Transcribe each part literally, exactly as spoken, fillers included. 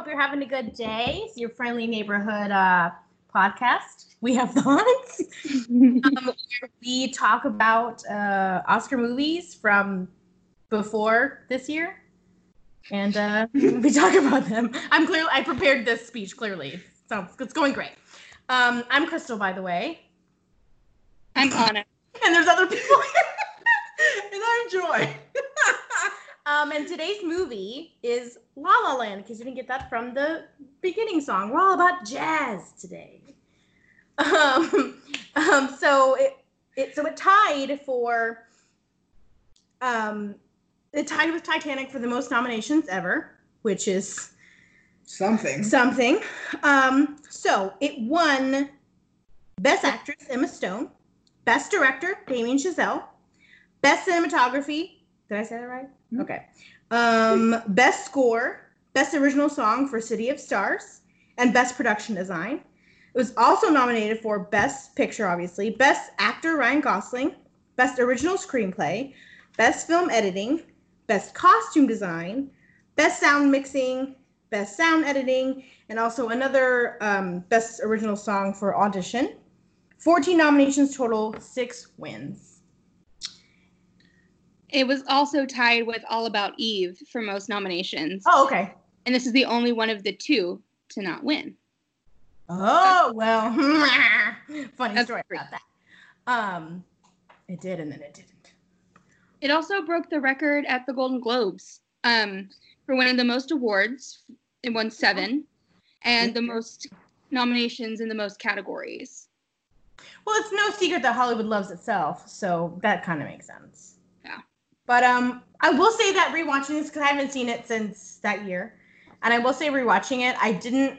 you're having a good day. It's your friendly neighborhood uh, podcast. We have thoughts. um, we talk about uh, Oscar movies from before this year, and uh, we talk about them. I'm clear. I prepared this speech clearly, so it's going great. Um, I'm Crystal, by the way. I'm Anna. And there's other people here. And I'm Joy. um, and today's movie is La La Land, because you didn't get that from the beginning song. We're all about jazz today. Um, um, so it, it so it tied for um, it tied with Titanic for the most nominations ever, which is something. Something. Um, so it won Best Actress Emma Stone, Best Director Damien Chazelle, Best Cinematography. Did I say that right? Mm-hmm. Okay. Um, Best Score, Best Original Song for City of Stars, and Best Production Design. It was also nominated for Best Picture, obviously, Best Actor Ryan Gosling, Best Original Screenplay, Best Film Editing, Best Costume Design, Best Sound Mixing, Best Sound Editing, and also another um, Best Original Song for Audition. fourteen nominations total, six wins. It was also tied with All About Eve for most nominations. Oh, okay. And this is the only one of the two to not win. Oh, well, funny That's story great. about that. Um, it did, and then it didn't. It also broke the record at the Golden Globes um, for winning the most awards. It won seven, and the most nominations in the most categories. Well, it's no secret that Hollywood loves itself, so that kind of makes sense. Yeah. But um, I will say that rewatching this, because I haven't seen it since that year, and I will say rewatching it, I didn't.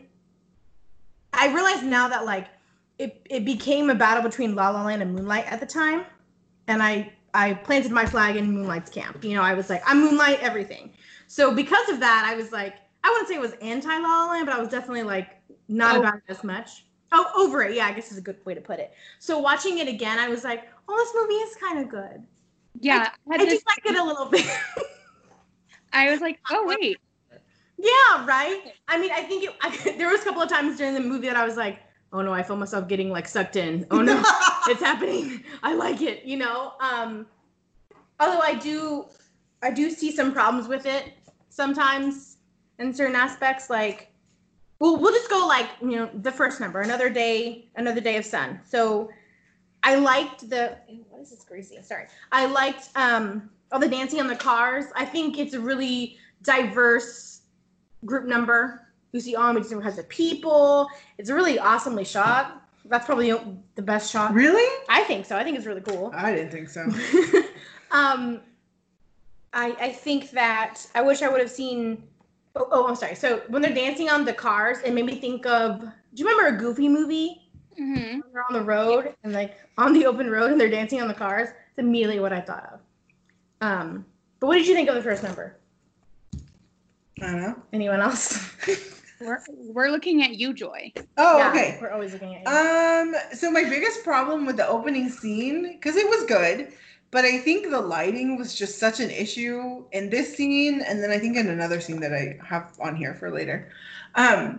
I realize now that like it it became a battle between La La Land and Moonlight at the time, and I I planted my flag in Moonlight's camp. You know, I was like, I'm Moonlight everything. So because of that, I was like, I wouldn't say it was anti La La Land, but I was definitely like not Oh. about it as much. Oh, over it. Yeah, I guess is a good way to put it. So watching it again, I was like, oh, this movie is kind of good. Yeah. I, I this, just like it a little bit. I was like, oh, wait. Yeah, right? I mean, I think it, I, there was a couple of times during the movie that I was like, oh no, I feel myself getting like sucked in. Oh no, it's happening. I like it, you know? Um, although I do, I do see some problems with it sometimes in certain aspects. Like, well, we'll just go like, you know, the first number, Another Day, Another Day of Sun. So I liked the, what is this greasy? Sorry. I liked um, all the dancing on the cars. I think it's a really diverse group number. You see all these different kinds of people. It's really awesomely shot. That's probably the best shot. Really? I think so. I think it's really cool. I didn't think so. um, I I think that I wish I would have seen. Oh, oh, I'm sorry. So when they're dancing on the cars, it made me think of. Do you remember a Goofy movie? Mm-hmm. When they're on the road and like on the open road and they're dancing on the cars. It's immediately what I thought of. Um, but what did you think of the first number? I don't know. Anyone else? We're, we're looking at you, Joy. Oh, Yeah, okay. We're always looking at you. Um, so my biggest problem with the opening scene, because it was good, but I think the lighting was just such an issue in this scene, and then I think in another scene that I have on here for later. Um,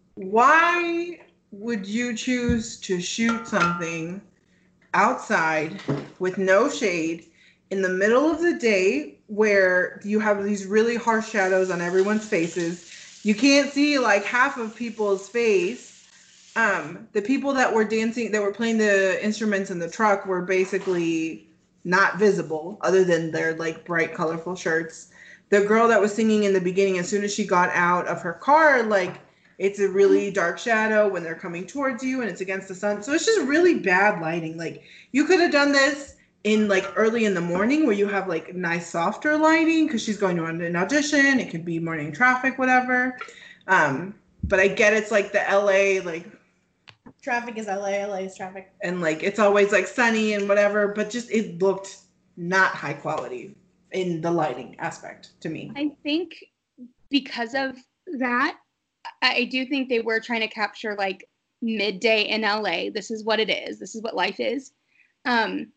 why would you choose to shoot something outside with no shade in the middle of the day where you have these really harsh shadows on everyone's faces? You can't see like half of people's face. Um, the people that were dancing, that were playing the instruments in the truck were basically not visible other than their like bright, colorful shirts. The girl that was singing in the beginning, as soon as she got out of her car, like it's a really dark shadow when they're coming towards you and it's against the sun. So it's just really bad lighting. Like you could have done this in like early in the morning where you have like nice softer lighting because she's going to an audition. It could be morning traffic, whatever. Um, but I get it's like the L A like Traffic is L A, L A is traffic. And like it's always like sunny and whatever, but just it looked not high quality in the lighting aspect to me. I think because of that, I do think they were trying to capture like midday in L A. This is what it is. This is what life is. Um,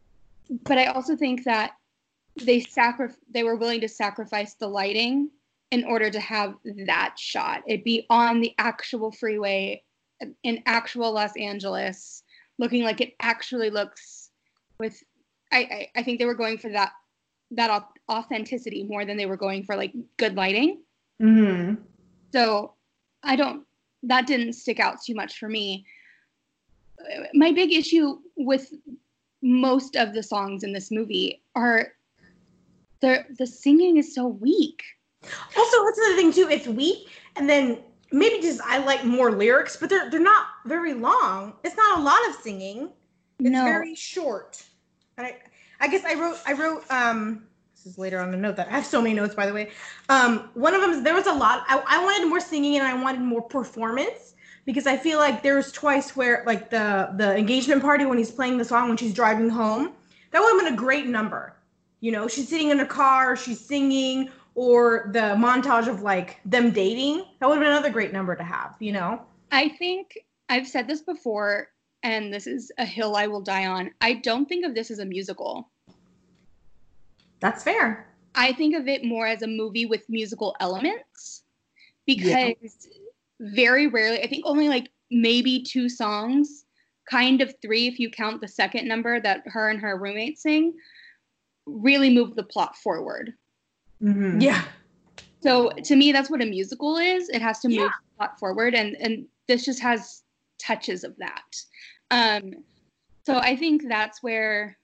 but I also think that they sacri- they were willing to sacrifice the lighting in order to have that shot. It'd be on the actual freeway in actual Los Angeles, looking like it actually looks with, I, I, I think they were going for that, that authenticity more than they were going for like good lighting. Mm-hmm. So I don't, that didn't stick out too much for me. My big issue with most of the songs in this movie are the the singing is so weak. Also, that's another thing too. It's weak, and then maybe just I like more lyrics, but they're they're not very long. It's not a lot of singing. It's No. very short. And I I guess I wrote I wrote um this is later on a note that I have so many notes by the way. Um, one of them is there was a lot. I, I wanted more singing and I wanted more performance. Because I feel like there was twice where, like, the, the engagement party when he's playing the song when she's driving home, that would have been a great number. You know, she's sitting in her car, she's singing, or the montage of, like, them dating. That would have been another great number to have, you know? I think, I've said this before, and this is a hill I will die on. I don't think of this as a musical. That's fair. I think of it more as a movie with musical elements. Because... Yeah. Very rarely, I think only like maybe two songs, kind of three if you count the second number that her and her roommate sing, really move the plot forward. Mm-hmm. Yeah. So to me, that's what a musical is. It has to move Yeah. the plot forward, and, and this just has touches of that. Um, so I think that's where...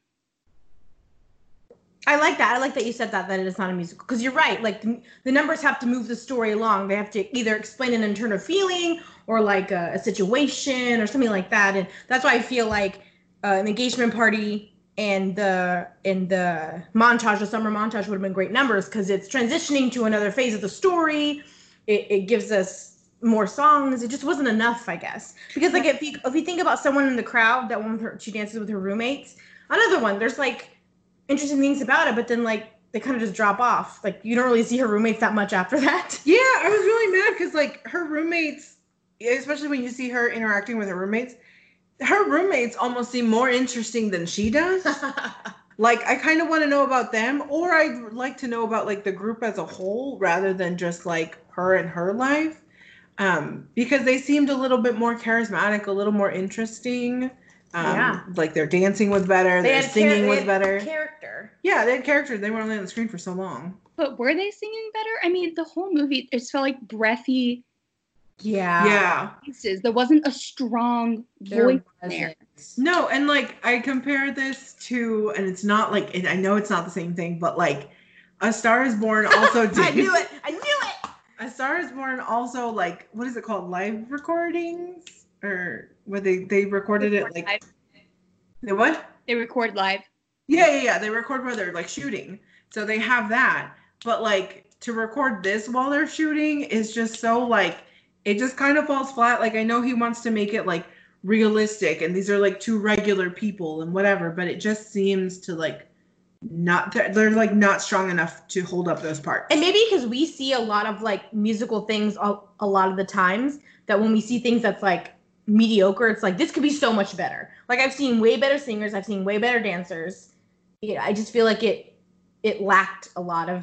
I like that. I like that you said that, that it is not a musical. Because you're right. Like, the, the numbers have to move the story along. They have to either explain an internal feeling or, like, a, a situation or something like that. And that's why I feel like uh, an engagement party and the and the montage, the summer montage would have been great numbers because it's transitioning to another phase of the story. It, it gives us more songs. It just wasn't enough, I guess. Because, like, if you, if you think about someone in the crowd, that one with her, she dances with her roommates. Another one, there's, like... interesting things about it, but then like they kind of just drop off. Like you don't really see her roommates that much after that. Yeah, I was really mad because like her roommates, especially when you see her interacting with her roommates, her roommates almost seem more interesting than she does. Like I kind of want to know about them, or I'd like to know about like the group as a whole rather than just like her and her life, um, because they seemed a little bit more charismatic, a little more interesting. Um, Yeah. Like their dancing was better, They their had singing char- was they had better. Character. Yeah, they had characters. They were only on the screen for so long. But were they singing better? I mean, the whole movie, it just felt like breathy Yeah. Yeah. pieces. There wasn't a strong There voice wasn't. there. No, and like I compare this to, and it's not like, and I know it's not the same thing, but like A Star Is Born also did. I knew it. I knew it. A Star Is Born also like, what is it called? Live recordings, or what they they recorded it like. Live. The what? They record live. Yeah, yeah, yeah. They record while they're like shooting, so they have that. But like to record this while they're shooting is just so like it just kind of falls flat. Like I know he wants to make it like realistic, and these are like two regular people and whatever, but it just seems to like not they're, they're like not strong enough to hold up those parts. And maybe because we see a lot of like musical things a, a lot of the times that when we see things that's like mediocre, it's like this could be so much better. Like I've seen way better singers, I've seen way better dancers. Yeah, I just feel like it it lacked a lot of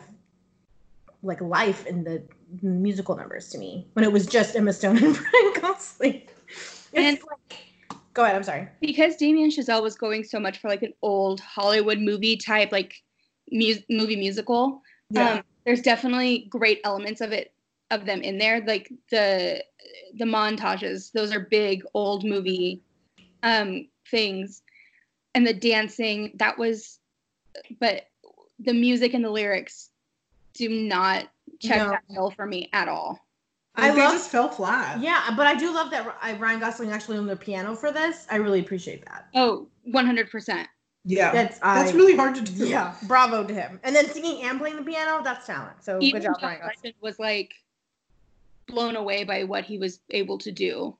like life in the musical numbers to me when it was just Emma Stone and Ryan Gosling. It's And- like, go ahead, I'm sorry. Because Damien Chazelle was going so much for like an old Hollywood movie type, like mu- movie musical. Yeah. Um, there's definitely great elements of it, of them in there. Like the the montages, those are big old movie um, things, and the dancing. That was, but the music and the lyrics do not check No. that bill for me at all. Like, I they love- just fell flat. Yeah, but I do love that Ryan Gosling actually owned the piano for this. I really appreciate that. Oh, one hundred percent. Yeah. That's That's I, really hard to do. Yeah, bravo to him. And then singing and playing the piano, that's talent. So Even good job, Josh Ryan Gosling. Hudson was like blown away by what he was able to do.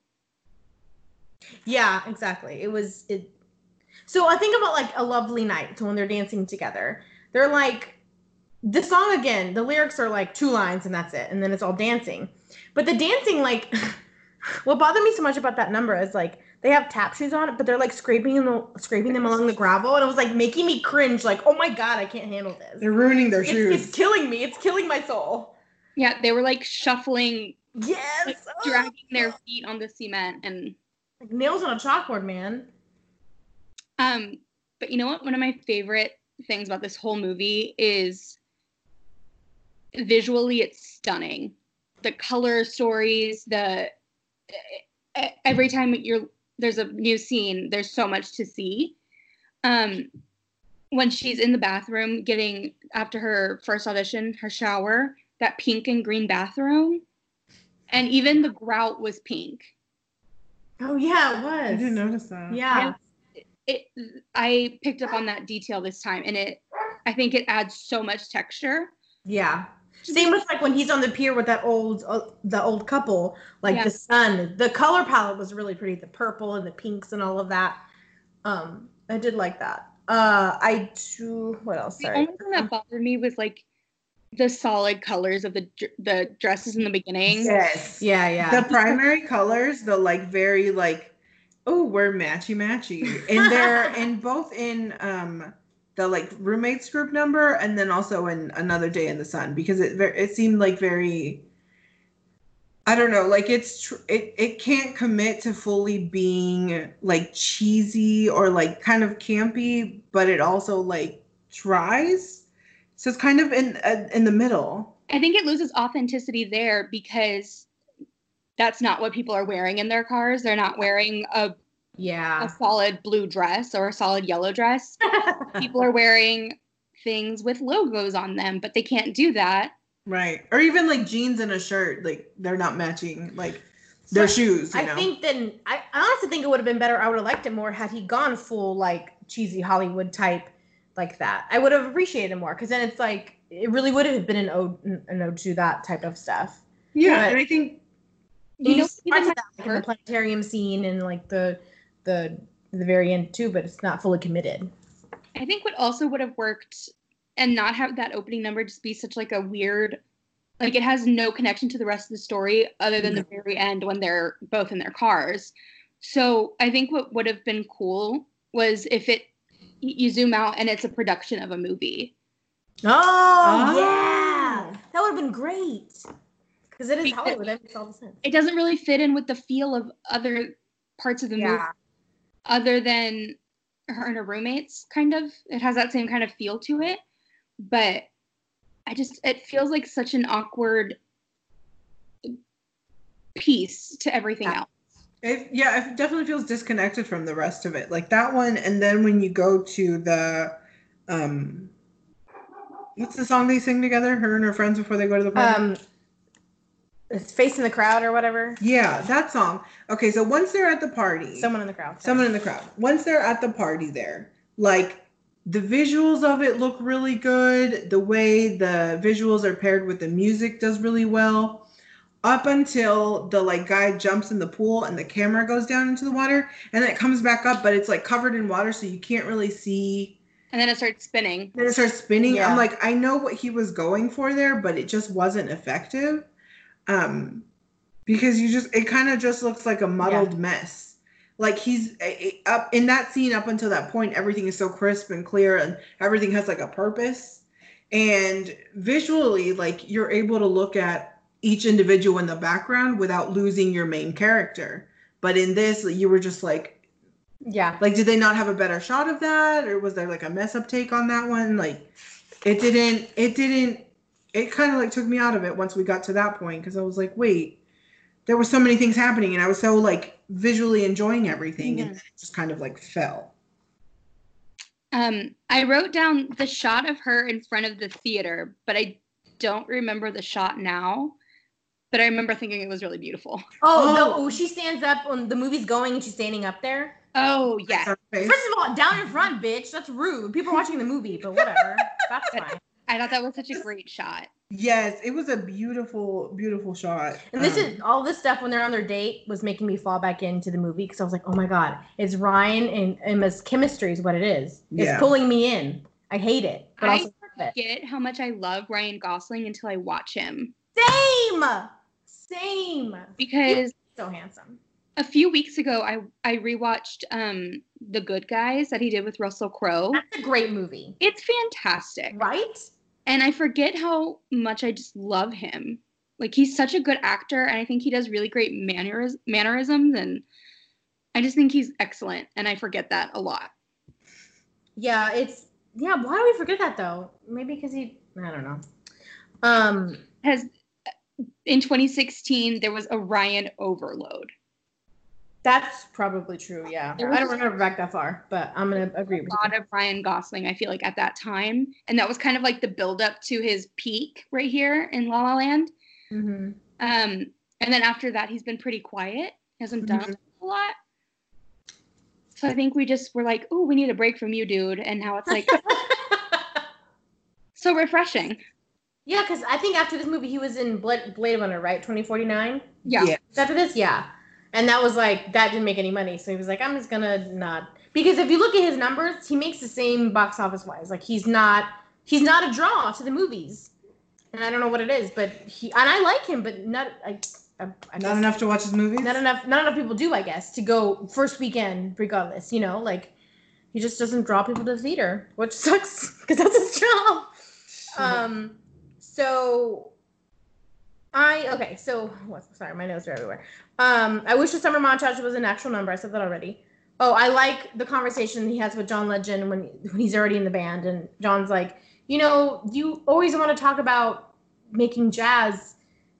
Yeah, exactly. It was it. So I think about like A Lovely Night. So when they're dancing together, they're like the song again. The lyrics are like two lines and that's it, and then it's all dancing. But the dancing, like, what bothered me so much about that number is like they have tap shoes on it, but they're like scraping them, scraping them along the gravel, and it was like making me cringe. Like, oh my god, I can't handle this. They're ruining their It's, shoes. it's killing me. It's killing my soul. Yeah, they were like shuffling, Yes. like, Oh. dragging their feet on the cement, and like nails on a chalkboard, man. um. But you know what? One of my favorite things about this whole movie is visually, it's stunning. The color stories, the every time you're there's a new scene, there's so much to see. Um, when she's in the bathroom getting after her first audition, her shower, that pink and green bathroom, and even the grout was pink. Oh yeah, it was. I didn't notice that. Yeah. It, it I picked up on that detail this time, and it I think it adds so much texture. Yeah. Same with like when he's on the pier with that old uh, the old couple, like Yeah. the sun. The color palette was really pretty, the purple and the pinks and all of that. Um, I did like that. Uh, I do. What else? The Sorry. only thing that bothered me was like the solid colors of the the dresses in the beginning. Yes. Yeah, yeah. The primary colors, the like very like, oh, we're matchy matchy, and they're in both in um the like roommates group number, and then also in Another Day in the Sun, because it ver- it seemed like very, I don't know, like it's tr- it it can't commit to fully being like cheesy or like kind of campy, but it also like tries, so it's kind of in uh, in the middle. I think it loses authenticity there because that's not what people are wearing in their cars. They're not wearing a, Yeah. a solid blue dress or a solid yellow dress. People are wearing things with logos on them, but they can't do that. Right. Or even like jeans and a shirt, like they're not matching like their So, shoes, you I know? think then I, I honestly think it would have been better. I would have liked it more had he gone full like cheesy Hollywood type like that. I would have appreciated it more because then it's like it really would have been an ode an ode to that type of stuff. Yeah, But- and I think You, You know, know, even that, my like, in the planetarium scene and like the the the very end too, but it's not fully committed. I think what also would have worked and not have that opening number just be such like a weird, like it has no connection to the rest of the story other than No. the very end when they're both in their cars. So I think what would have been cool was if it you zoom out and it's a production of a movie. Oh, Oh. yeah, that would have been great because it is Because- Hollywood. That makes all the sense. It doesn't really fit in with the feel of other parts of the movie Yeah, other than her and her roommates, kind of. It has that same kind of feel to it. But I just, it feels like such an awkward piece to everything Yeah. else. it yeah, it definitely feels disconnected from the rest of it. Like that one, and then when you go to the um what's the song they sing together, her and her friends before they go to the party? um, it's facing the crowd or whatever. Yeah, that song. Okay, so once they're at the party, Someone in the crowd. someone in the crowd. Once they're at the party there, like the visuals of it look really good. The way the visuals are paired with the music does really well. Up until the like guy jumps in the pool and the camera goes down into the water and then it comes back up, but it's like covered in water, so you can't really see. And then it starts spinning. Then it starts spinning. Yeah. I'm like, I know what he was going for there, but it just wasn't effective. Um, because you just, it kind of just looks like a muddled mess. Like he's eh, up in that scene up until that point, everything is so crisp and clear and everything has like a purpose. And visually, like you're able to look at each individual in the background without losing your main character. But in this, you were just like, Yeah. like, did they not have a better shot of that? Or was there like a mess up take on that one? Like it didn't, it didn't, it kind of like took me out of it once we got to that point. Cause I was like, wait, there were so many things happening and I was so like visually enjoying everything. And then it just kind of like fell. Um, I wrote down the shot of her in front of the theater, but I don't remember the shot now. But I remember thinking it was really beautiful. Oh, Oh. no, oh, she stands up when the movie's going and she's standing up there. Oh, yeah. Her face. First of all, down in front, bitch. That's rude. People are watching the movie, but whatever. That's fine. I thought that was such a great shot. Yes, it was a beautiful, beautiful shot. And this Um, is all this stuff when they're on their date was making me fall back into the movie because I was like, oh my God, it's Ryan and Emma's chemistry is what it is. It's Yeah. pulling me in. I hate it. But I also love it. forget how much I love Ryan Gosling until I watch him. Same. Same. Because So handsome. a few weeks ago, I, I rewatched um, The Good Guys that he did with Russell Crowe. That's a great movie. It's fantastic. Right? And I forget how much I just love him. Like, he's such a good actor, and I think he does really great manneris- mannerisms, and I just think he's excellent, and I forget that a lot. Yeah, it's yeah. Why do we forget that though? Maybe because he, I don't know. Um, Has in twenty sixteen there was a Ryan overload. That's probably true. Yeah, There was I don't remember back that far, but I'm gonna agree with a lot you. of Ryan Gosling, I feel like, at that time, and that was kind of like the build up to his peak right here in La La Land. Mm-hmm. Um, and then after that, he's been pretty quiet. Hasn't done Mhm. a lot. So I think we just were like, "Oh, we need a break from you, dude." And now it's like so refreshing. Yeah, because I think after this movie, he was in Blade, Blade Runner, right? twenty forty-nine. Yeah. Yeah. After this, yeah. And that was like, that didn't make any money. So he was like, I'm just gonna not. Because if you look at his numbers, he makes the same box office wise. Like, he's not, he's not a draw to the movies. And I don't know what it is, but he, and I like him, but not, I, I, I Not guess- enough to watch his movies? Not enough, not enough people do, I guess, to go first weekend regardless, you know? Like, he just doesn't draw people to the theater, which sucks, because that's his job. Um, so I okay, so what's sorry, my notes are everywhere. Um, I wish the summer montage was an actual number. I said that already. Oh, I like the conversation he has with John Legend when, when he's already in the band, and John's like, you know, you always want to talk about making jazz.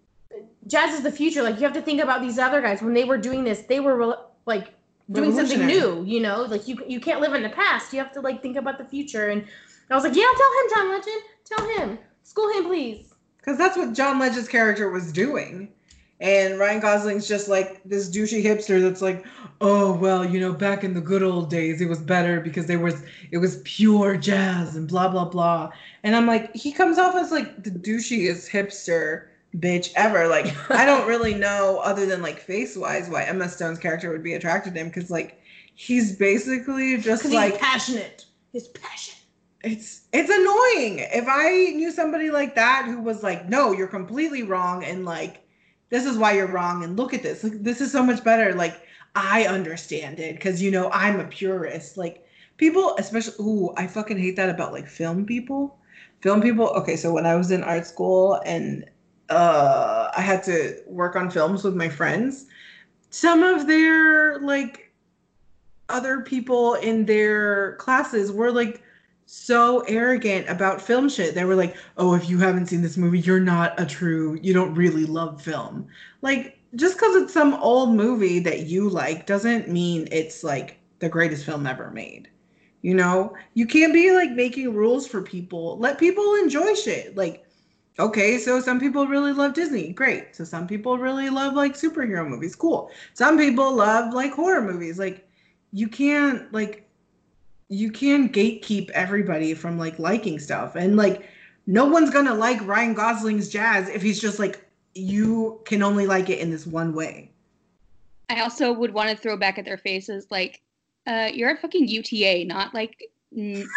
Jazz is the future. Like, you have to think about these other guys when they were doing this. They were re- like doing something new. You know, like you you can't live in the past. You have to like think about the future. And I was like, yeah, tell him, John Legend. Tell him. School him, please. Because that's what John Legend's character was doing. And Ryan Gosling's just like this douchey hipster that's like, oh, well, you know, back in the good old days, it was better because there was, it was pure jazz and blah, blah, blah. And I'm like, he comes off as like the douchiest hipster bitch ever. Like, I don't really know, other than like face-wise, why Emma Stone's character would be attracted to him. Because like, he's basically just Because like... he's passionate. His passion. It's it's annoying. If I knew somebody like that who was like, no, you're completely wrong, and like, this is why you're wrong, and look at this. Like, this is so much better. Like, I understand it because, you know, I'm a purist. Like, people, especially, ooh, I fucking hate that about like film people. Film people. Okay, so when I was in art school and uh, I had to work on films with my friends, some of their like other people in their classes were like so arrogant about film shit. They were like, oh, if you haven't seen this movie, you're not a true, you don't really love film. Like, just because it's some old movie that you like doesn't mean it's like the greatest film ever made. You know, you can't be like making rules for people. Let people enjoy shit. Like, okay, so some people really love Disney. Great. So some people really love like superhero movies. Cool. Some people love like horror movies. Like, you can't like, you can gatekeep everybody from like liking stuff. And like, no one's gonna like Ryan Gosling's jazz if he's just like, you can only like it in this one way. I also would want to throw back at their faces like, uh, you're at fucking U T A, not like, n-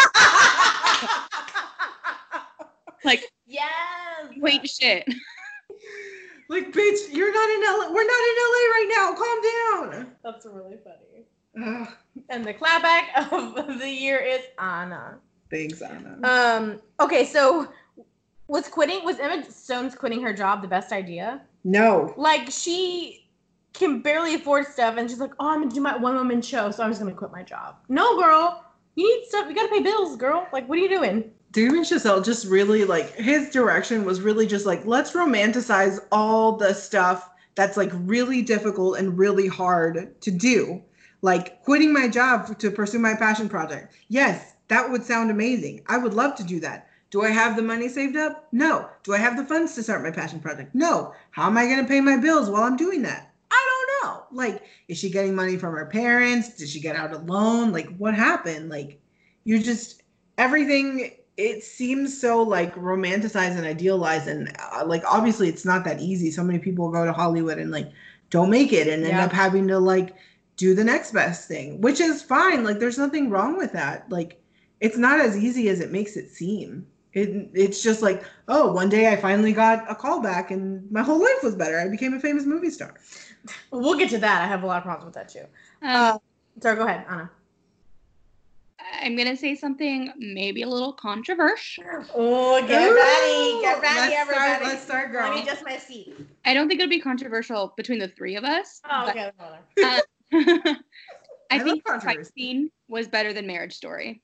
like, Yes. wait, shit. Like, bitch, you're not in L A. We're not in L A right now. Calm down. That's really funny. Ugh. And the clapback of the year is Anna. Thanks, Anna. Um. Okay, so was quitting was Emma Stone's quitting her job the best idea? No. Like, she can barely afford stuff, and she's like, "Oh, I'm gonna do my one woman show, so I'm just gonna quit my job." No, girl, you need stuff. You gotta pay bills, girl. Like, what are you doing? Damien Chazelle just really like his direction was really just like, let's romanticize all the stuff that's like really difficult and really hard to do. Like quitting my job to pursue my passion project. Yes, that would sound amazing. I would love to do that. Do I have the money saved up? No. Do I have the funds to start my passion project? No. How am I going to pay my bills while I'm doing that? I don't know. Like, is she getting money from her parents? Did she get out a loan? Like, what happened? Like, you just, everything, it seems so like romanticized and idealized. And uh, like, obviously it's not that easy. So many people go to Hollywood and like, don't make it and end Yeah. up having to like, do the next best thing, which is fine. Like, there's nothing wrong with that. Like, it's not as easy as it makes it seem. It, it's just like, oh, one day I finally got a call back and my whole life was better. I became a famous movie star. We'll get to that. I have a lot of problems with that too. Um, Sorry, go ahead, Anna. I'm gonna say something maybe a little controversial. Oh, get Ooh, ready, get ready, let's everybody. Start, let's start, girl. Let me adjust my seat. I don't think it'll be controversial between the three of us. Oh, but, okay. uh, I, I think the love fight controversy. scene was better than Marriage Story.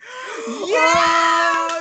Yeah! Oh,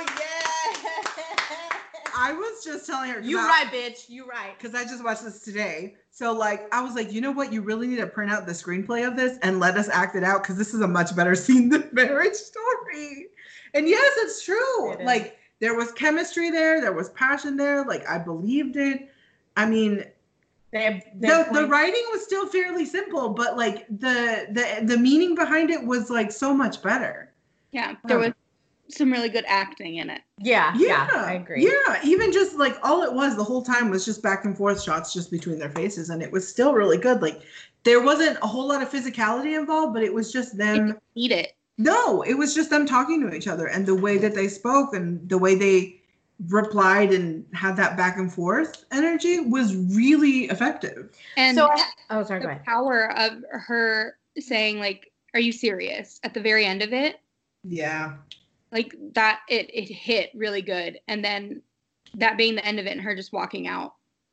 yeah. I was just telling her. You I, right, bitch. You right. Because I just watched this today. So, like, I was like, you know what? You really need to print out the screenplay of this and let us act it out because this is a much better scene than Marriage Story. And yes, it's true. It is. Like, there was chemistry there. There was passion there. Like, I believed it. I mean, They, the, the writing was still fairly simple, but, like, the, the, the meaning behind it was, like, so much better. Yeah, there Um, was some really good acting in it. yeah, Yeah, yeah, I agree. Yeah, even just like all it was the whole time was just back and forth shots just between their faces, and it was still really good. Like there wasn't a whole lot of physicality involved, but it was just them. Eat it. No, it was just them talking to each other and the way that they spoke and the way they replied and had that back and forth energy was really effective. And So, I, oh, sorry, go the ahead. power of her saying like, "Are you serious?" at the very end of it. Yeah. Like that, it it hit really good, and then that being the end of it, and her just walking out.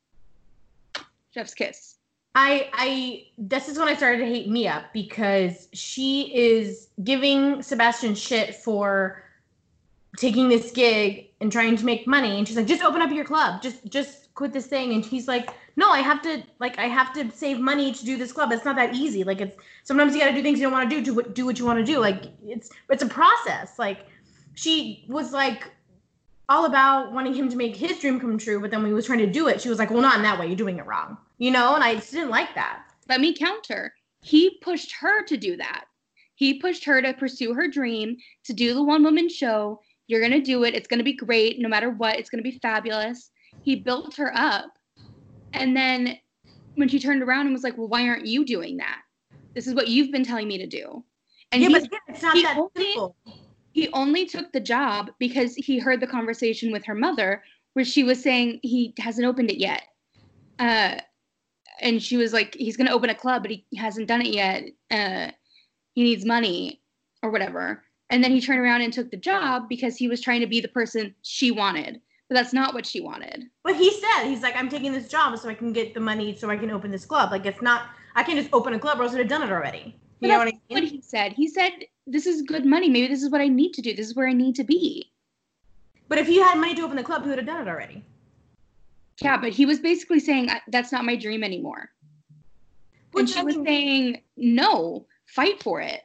Chef's kiss. I, I, this is when I started to hate Mia because she is giving Sebastian shit for taking this gig and trying to make money. And she's like, just open up your club. Just, just quit this thing. And he's like, no, I have to, like, I have to save money to do this club. It's not that easy. Like, it's, sometimes you got to do things you don't want to do to what, do what you want to do. Like, it's, it's a process. Like, she was like, all about wanting him to make his dream come true, but then when he was trying to do it, she was like, well, not in that way. You're doing it wrong. You know? And I just didn't like that. Let me counter. He pushed her to do that. He pushed her to pursue her dream, to do the one-woman show. You're going to do it. It's going to be great. No matter what, it's going to be fabulous. He built her up. And then when she turned around and was like, well, why aren't you doing that? This is what you've been telling me to do. And yeah, he, but again, it's not that only, simple. He only took the job because he heard the conversation with her mother where she was saying he hasn't opened it yet. Uh, and she was like, he's going to open a club, but he hasn't done it yet. Uh, he needs money or whatever. And then he turned around and took the job because he was trying to be the person she wanted. But that's not what she wanted. But he said, he's like, I'm taking this job so I can get the money so I can open this club. Like, it's not, I can't just open a club or else I would have done it already. You But know what I that's mean? what he said. He said, this is good money. Maybe this is what I need to do. This is where I need to be. But if he had money to open the club, he would have done it already. Yeah, but he was basically saying, that's not my dream anymore. Which And she I was mean- saying, no, fight for it.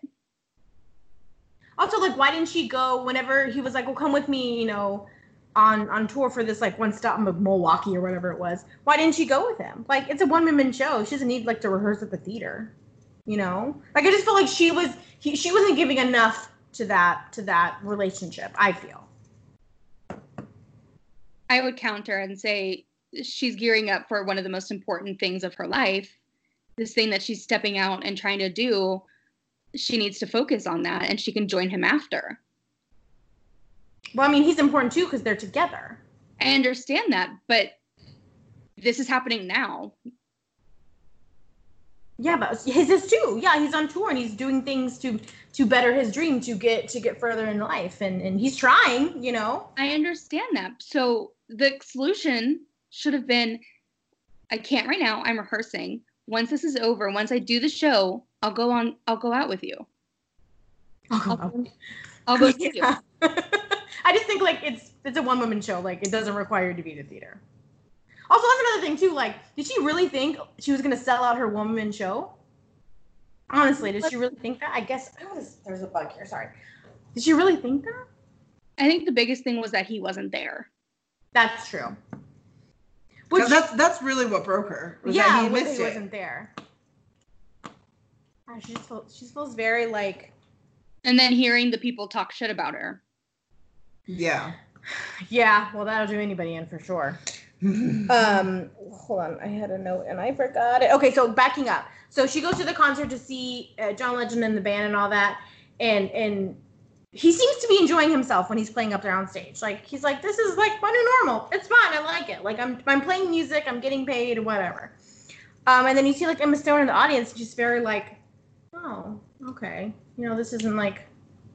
Also, like, why didn't she go whenever he was like, well, come with me, you know, on, on tour for this, like, one stop in Milwaukee or whatever it was. Why didn't she go with him? Like, it's a one-woman show. She doesn't need, like, to rehearse at the theater, you know? Like, I just feel like she was, he, she wasn't giving enough to that, to that relationship, I feel. I would counter and say she's gearing up for one of the most important things of her life. This thing that she's stepping out and trying to do, she needs to focus on that, and she can join him after. Well, I mean, he's important, too, because they're together. I understand that, but this is happening now. Yeah, but his is too. Yeah, he's on tour and he's doing things to to better his dream, to get to get further in life, and and he's trying, you know. I understand that. So the solution should have been, I can't right now. I'm rehearsing. Once this is over, once I do the show, I'll go on. I'll go out with you. I'll I'll, go- I'll go see you. Yeah. I just think like it's it's a one woman show. Like it doesn't require you to be in a theater. Also, that's another thing too. Like, did she really think she was gonna sell out her one woman show? Honestly, did she really think that? I guess oh, there's, there's a bug here. Sorry. Did she really think that? I think the biggest thing was that he wasn't there. That's true. Which, Which that's that's really what broke her. Was yeah, that he when missed he it. wasn't there. Ah, she just feels, she feels very like. And then hearing the people talk shit about her. Yeah. Yeah, well, that'll do anybody in for sure. um, hold on, I had a note and I forgot it. Okay, so backing up. So she goes to the concert to see uh, John Legend and the band and all that, and and he seems to be enjoying himself when he's playing up there on stage. Like he's like, this is like my new normal. It's fine. I like it. Like I'm I'm playing music. I'm getting paid. Whatever. Um, and then you see like Emma Stone in the audience, just very like, oh, okay. You know, this isn't like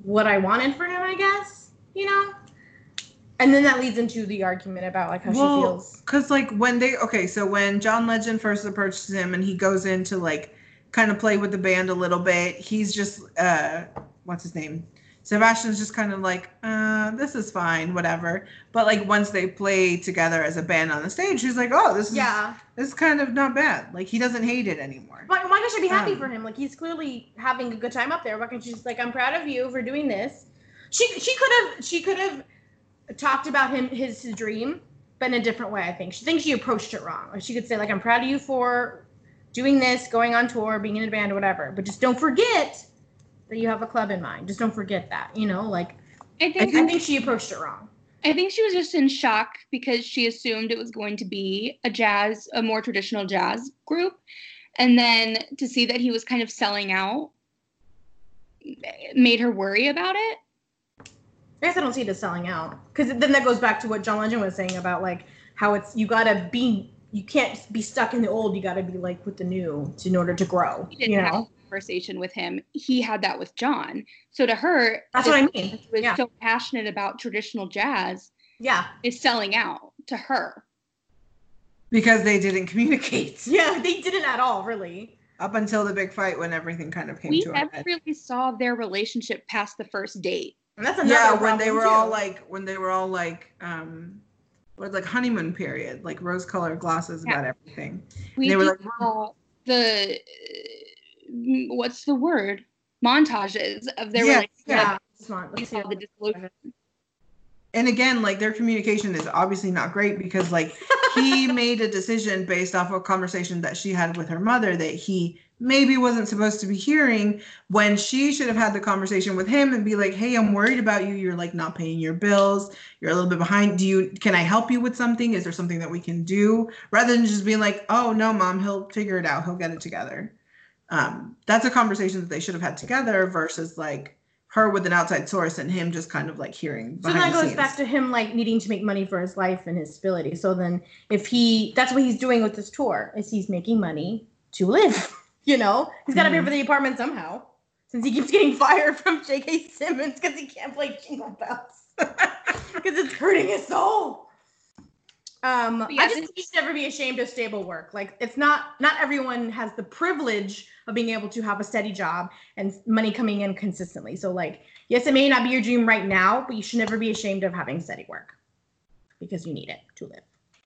what I wanted for him, I guess, you know? And then that leads into the argument about like how well, she feels. Because like when they, okay, so when John Legend first approaches him and he goes in to like kind of play with the band a little bit, he's just, uh, what's his name? Sebastian's just kind of like, uh, this is fine, whatever. But like once they play together as a band on the stage, he's like, oh, this is Yeah. this is kind of not bad. Like he doesn't hate it anymore. Why, why can't she be happy Um, for him? Like he's clearly having a good time up there. Why can't she just like, I'm proud of you for doing this? She she could have she could have talked about him his, his dream, but in a different way. I think she thinks she approached it wrong. Like she could say like, I'm proud of you for doing this, going on tour, being in a band, or whatever. But just don't forget that you have a club in mind. Just don't forget that. You know, like I I think think, I think she approached it wrong. I think she was just in shock because she assumed it was going to be a jazz, a more traditional jazz group. And then to see that he was kind of selling out made her worry about it. I guess I don't see it as selling out. Because then that goes back to what John Legend was saying about like how it's, you gotta be, you can't be stuck in the old, you gotta be like with the new in order to grow. She didn't You have know? a conversation with him. He had that with John. So to her, That's this what I mean. person who was Yeah. so passionate about traditional jazz Yeah. is selling out to her. Because they didn't communicate Yeah, they didn't at all, really. up until the big fight when everything kind of came We to a never head. really saw their relationship past the first date. And that's another Yeah, when they problem, were too. all like, when they were all like, um, what like honeymoon period, like rose-colored glasses Yeah. about everything. We They were just like- saw the uh, what's the word? Montages of their Yeah, relationship. Yeah. This one. We Let's see saw the what- dissolution. And again, like their communication is obviously not great because like he made a decision based off of a conversation that she had with her mother that he maybe wasn't supposed to be hearing, when she should have had the conversation with him and be like, hey, I'm worried about you. You're like not paying your bills. You're a little bit behind. Do you, can I help you with something? Is there something that we can do? Rather than just being like, oh no, mom, he'll figure it out. He'll get it together. Um, that's a conversation that they should have had together versus like her with an outside source and him just kind of like hearing So behind that the goes scenes. back to him like needing to make money for his life and his disability. So then if he, that's what he's doing with this tour, is he's making money to live. You know, he's got to Mhm. pay for the apartment somehow, since he keeps getting fired from J K. Simmons because he can't play Jingle Bells because it's hurting his soul. Um, Yeah, I just this- think you should never be ashamed of stable work. Like, it's not not everyone has the privilege of being able to have a steady job and money coming in consistently. So, like, yes, it may not be your dream right now, but you should never be ashamed of having steady work because you need it to live.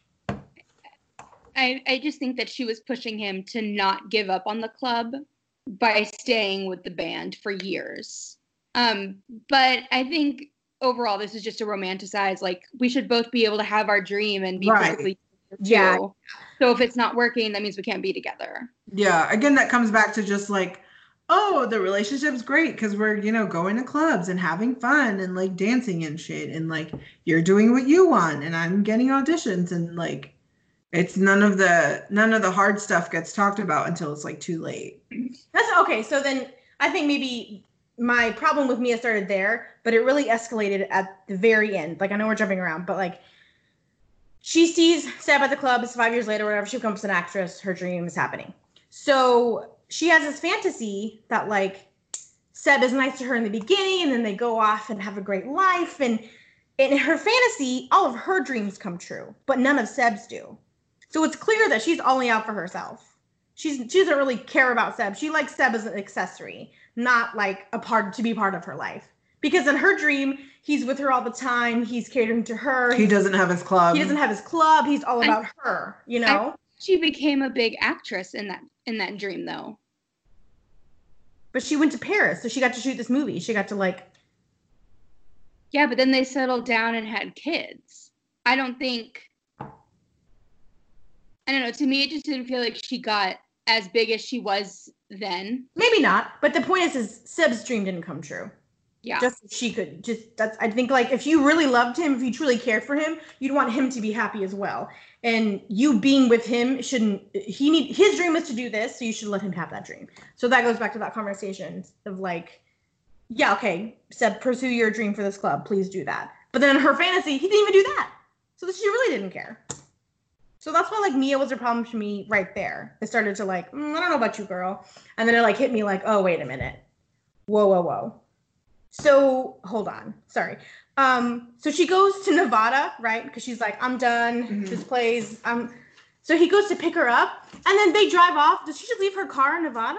I, I just think that she was pushing him to not give up on the club by staying with the band for years. Um, but I think overall, this is just a romanticize. Like, we should both be able to have our dream and be Right. perfectly Yeah. too. So if it's not working, that means we can't be together. Yeah, again, that comes back to just like, oh, the relationship's great because we're, you know, going to clubs and having fun and like dancing and shit. And like, you're doing what you want and I'm getting auditions and like, it's none of the none of the hard stuff gets talked about until it's like too late. That's okay. So then I think maybe my problem with Mia started there, but it really escalated at the very end. Like, I know we're jumping around, but like, she sees Seb at the club. It's five years later, whatever. She becomes an actress. Her dream is happening. So she has this fantasy that like Seb is nice to her in the beginning, and then they go off and have a great life. And in her fantasy, all of her dreams come true, but none of Seb's do. So it's clear that she's only out for herself. She's she doesn't really care about Seb. She likes Seb as an accessory, not like a part to be part of her life. Because in her dream, he's with her all the time. He's catering to her. He doesn't have his club. He doesn't have his club. He's all about her, you know? She became a big actress in that in that dream, though. But she went to Paris, so she got to shoot this movie. She got to like, Yeah, but then they settled down and had kids. I don't think. I don't know. To me, it just didn't feel like she got as big as she was then. maybe not. But the point is, is Seb's dream didn't come true. Yeah. Just so she could just that's I think like if you really loved him, if you truly cared for him, you'd want him to be happy as well. And you being with him shouldn't he need his dream is to do this, so you should let him have that dream. So that goes back to that conversation of like, yeah, okay, Seb, pursue your dream for this club, please do that. But then in her fantasy, he didn't even do that. So she really didn't care. So that's why like Mia was a problem to me right there. It started to like, mm, I don't know about you, girl. And then it like hit me like, oh, wait a minute. Whoa, whoa, whoa. so hold on, sorry. Um, so she goes to Nevada, right? Because she's like, I'm done. Mm-hmm. This plays. Um, so he goes to pick her up, and then they drive off. Does she just leave her car in Nevada?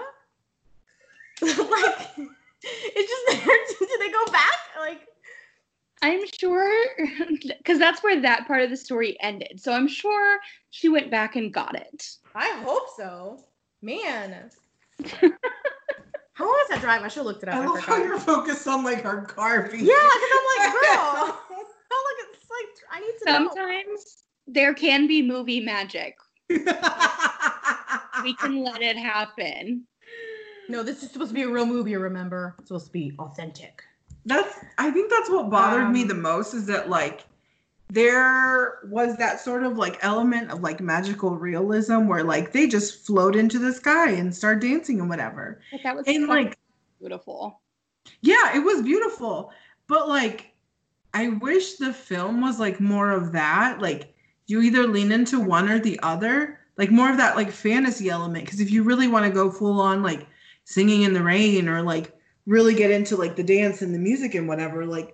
Like, it's just there. Do they go back? Like, I'm sure, because that's where that part of the story ended. So I'm sure she went back and got it. I hope so. Man. How long is that drive? I should have looked it up. I, I love how you're focused on like her car being. Yeah, because I'm like, girl. Oh, look, it's like I need to Sometimes know. Sometimes there can be movie magic. We can let it happen. No, this is supposed to be a real movie, remember? It's supposed to be authentic. That's I think that's what bothered um, me the most is that like there was that sort of like element of like magical realism where like they just float into the sky and start dancing and whatever. But that was and so like beautiful. Yeah, it was beautiful. But like I wish the film was like more of that. Like you either lean into one or the other. Like more of that like fantasy element. Because if you really want to go full on like singing in the rain or like really get into like the dance and the music and whatever, like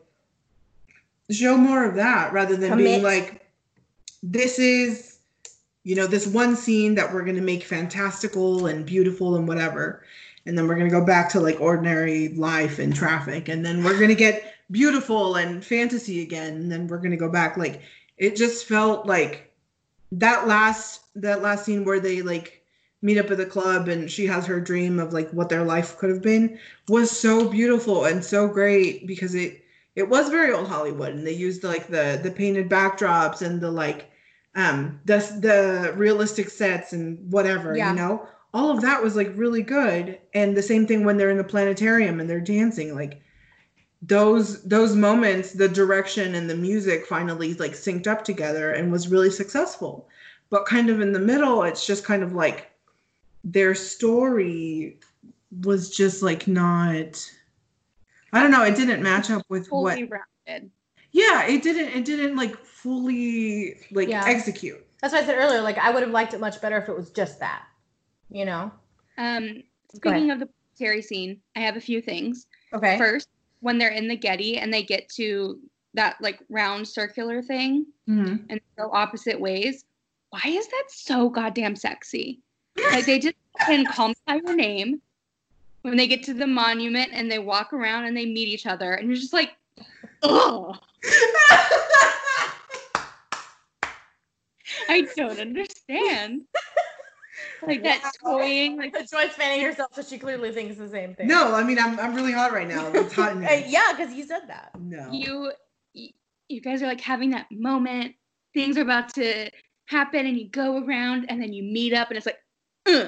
show more of that rather than Commit. being like, this is, you know, this one scene that we're going to make fantastical and beautiful and whatever. And then we're going to go back to like ordinary life and traffic. And then we're going to get beautiful and fantasy again. And then we're going to go back. Like, it just felt like that last, that last scene where they like meet up at the club and she has her dream of like what their life could have been was so beautiful and so great because it, It was very old Hollywood, and they used like the the painted backdrops and the like, um, the the realistic sets and whatever. Yeah. You know, all of that was like really good. And the same thing when they're in the planetarium and they're dancing, like those those moments, the direction and the music finally like synced up together and was really successful. But kind of in the middle, it's just kind of like their story was just like not. I don't know. It didn't match up with fully what. Rounded. Yeah, it didn't. It didn't like fully like yeah. execute. That's what I said earlier. Like I would have liked it much better if it was just that. You know. Um. Speaking of the Terry scene, I have a few things. Okay. First, when they're in the Getty and they get to that like round circular thing mm-hmm. and go opposite ways, why is that so goddamn sexy? Like they just can call me by your name. When they get to the monument and they walk around and they meet each other and you're just like, ugh. I don't understand. Like that toying, like Joy's fanning herself, so she clearly thinks the same thing. No, I mean I'm I'm really hot right now. It's hot in here. uh, yeah, because you said that. No. You you guys are like having that moment. Things are about to happen and you go around and then you meet up and it's like, ugh.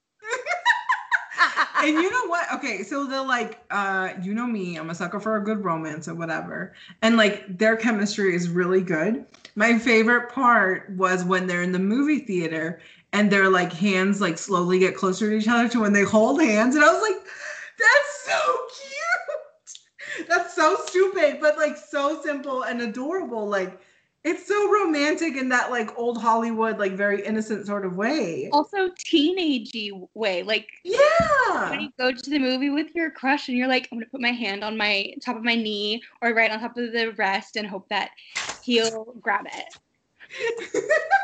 And you know what? Okay, so the like, uh, you know me, I'm a sucker for a good romance or whatever. And like their chemistry is really good. My favorite part was when they're in the movie theater and their like hands like slowly get closer to each other to when they hold hands. And I was like, that's so cute. That's so stupid, but like so simple and adorable. Like it's so romantic in that like old Hollywood, like very innocent sort of way. Also teenagey way. Like yeah. When you go to the movie with your crush and you're like, I'm gonna put my hand on my top of my knee or right on top of the rest and hope that he'll grab it.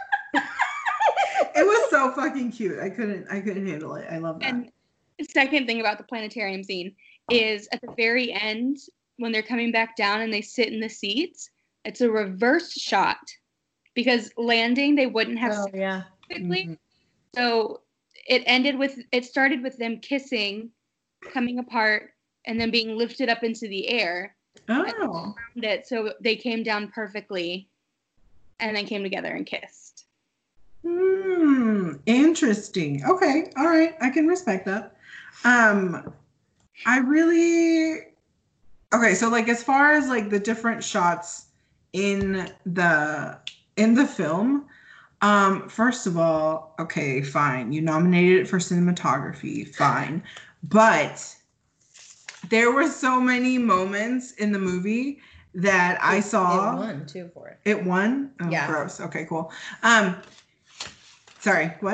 It was so fucking cute. I couldn't I couldn't handle it. I love that. And the second thing about the planetarium scene is at the very end when they're coming back down and they sit in the seats. It's a reverse shot because landing they wouldn't have oh, yeah. quickly. Mm-hmm. So it ended with it started with them kissing, coming apart, and then being lifted up into the air. Oh. And it, so they came down perfectly and then came together and kissed. Hmm. Interesting. Okay. All right. I can respect that. Um I really okay, so like as far as like the different shots in the in the film, um first of all, okay, fine, you nominated it for cinematography, fine, but there were so many moments in the movie that it, I saw it won too for it it won oh, yeah gross. Okay, cool. Um sorry, what?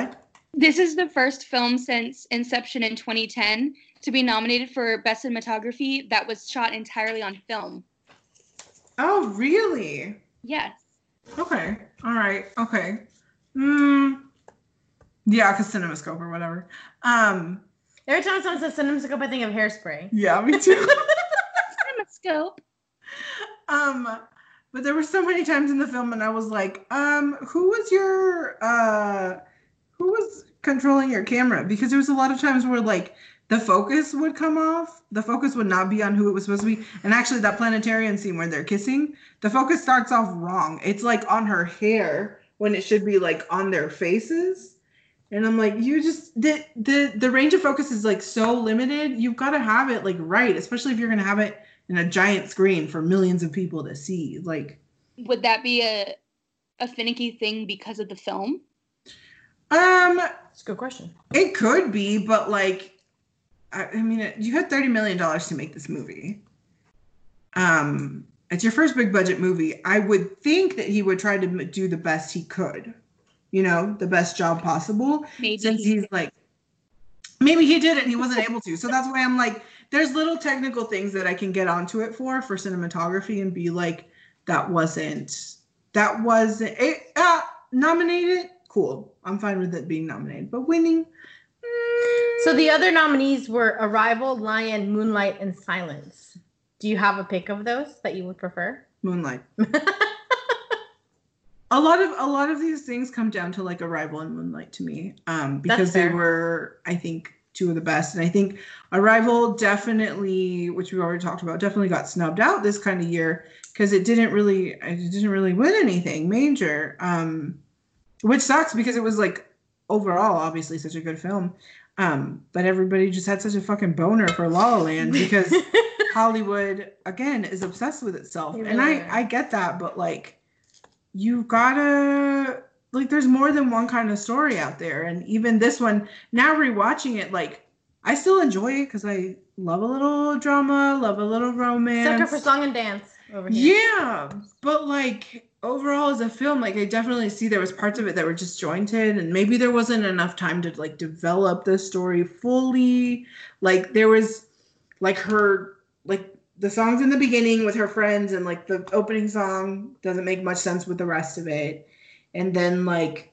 This is the first film since Inception in twenty ten to be nominated for Best Cinematography that was shot entirely on film. Oh, really? Yes. Okay. All right. Okay. Hmm. Yeah, because CinemaScope or whatever. Um. Every time someone says CinemaScope, I think of Hairspray. Yeah, me too. CinemaScope. Um. But there were so many times in the film, and I was like, um, who was your uh, who was controlling your camera? Because there was a lot of times where like the focus would come off. The focus would not be on who it was supposed to be. And actually, that planetarium scene where they're kissing, the focus starts off wrong. It's like on her hair when it should be like on their faces. And I'm like, you just the the the range of focus is like so limited. You've got to have it like right, especially if you're gonna have it in a giant screen for millions of people to see. Like, would that be a a finicky thing because of the film? Um, That's a good question. It could be, but like, I, I mean, you had thirty million dollars to make this movie. Um, it's your first big budget movie. I would think that he would try to do the best he could, you know, the best job possible. Maybe since he he's like, maybe he did it and he wasn't able to. So that's why I'm like, there's little technical things that I can get onto it for, for cinematography and be like, that wasn't, that wasn't, it, uh, nominated, cool. I'm fine with it being nominated, but winning. Mm. So the other nominees were Arrival, Lion, Moonlight, and Silence. Do you have a pick of those that you would prefer? Moonlight. A lot of a lot of these things come down to like Arrival and Moonlight to me, um, because they were, I think, two of the best. And I think Arrival definitely, which we've already talked about, definitely got snubbed out this kind of year because it didn't really, it didn't really win anything major, um, which sucks because it was like overall, obviously, such a good film. Um, but everybody just had such a fucking boner for La La Land because Hollywood again is obsessed with itself, yeah. And I I get that, but like. You gotta, like, there's more than one kind of story out there. And even this one, now rewatching it, like, I still enjoy it because I love a little drama, love a little romance. Sucker for song and dance over here. Yeah, but, like, overall as a film, like, I definitely see there was parts of it that were disjointed. And maybe there wasn't enough time to, like, develop the story fully. Like, there was, like, her, like, the songs in the beginning with her friends and like the opening song doesn't make much sense with the rest of it. And then like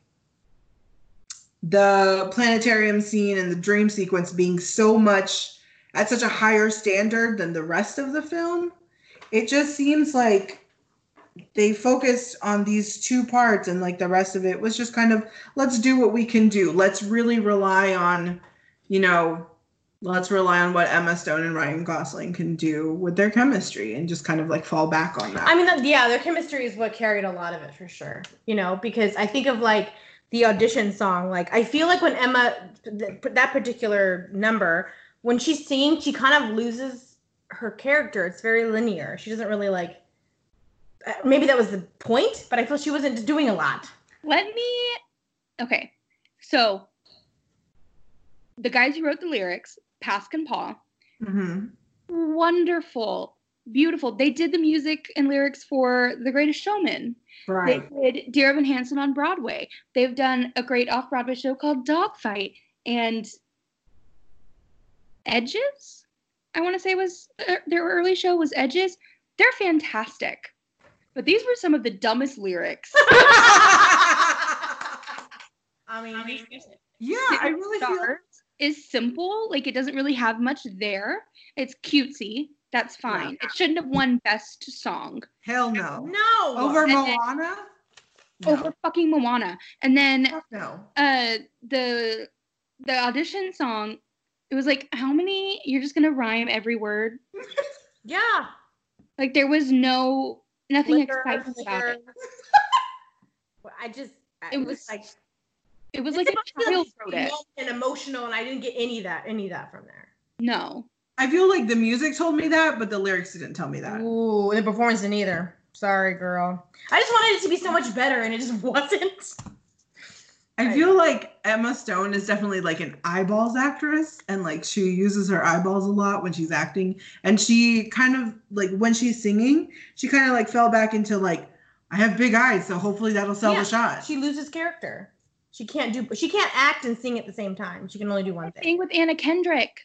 the planetarium scene and the dream sequence being so much at such a higher standard than the rest of the film. It just seems like they focused on these two parts and like the rest of it was just kind of, let's do what we can do. Let's really rely on, you know, let's rely on what Emma Stone and Ryan Gosling can do with their chemistry and just kind of like fall back on that. I mean, that, yeah, their chemistry is what carried a lot of it for sure. You know, because I think of like the audition song. Like, I feel like when Emma, th- that particular number, when she's singing, she kind of loses her character. It's very linear. She doesn't really like, maybe that was the point, but I feel she wasn't doing a lot. Let me, okay. So the guys who wrote the lyrics, Pasc and Paul, mm-hmm. wonderful, beautiful. They did the music and lyrics for The Greatest Showman. Right. They did Dear Evan Hansen on Broadway. They've done a great off-Broadway show called Dogfight. And Edges, I want to say was, uh, their early show was Edges. They're fantastic. But these were some of the dumbest lyrics. I mean, yeah, I really feel is simple. Like, it doesn't really have much there. It's cutesy. That's fine. Yeah. It shouldn't have won best song. Hell no. No. Over and Moana? Then, no. Over fucking Moana. And then no. uh the the audition song, it was like, how many, you're just gonna rhyme every word? Yeah. Like, there was no nothing Liquor, exciting about it. I just it was, was like it was like a child wrote it. And emotional, and I didn't get any of that, any of that from there. No. I feel like the music told me that, but the lyrics didn't tell me that. Ooh, the performance didn't either. Sorry, girl. I just wanted it to be so much better, and it just wasn't. I feel like Emma Stone is definitely like an eyeballs actress, and like she uses her eyeballs a lot when she's acting. And she kind of like when she's singing, she kind of like fell back into like, I have big eyes, so hopefully that'll sell yeah, the shot. She loses character. She can't do. She can't act and sing at the same time. She can only do one thing. Same with Anna Kendrick.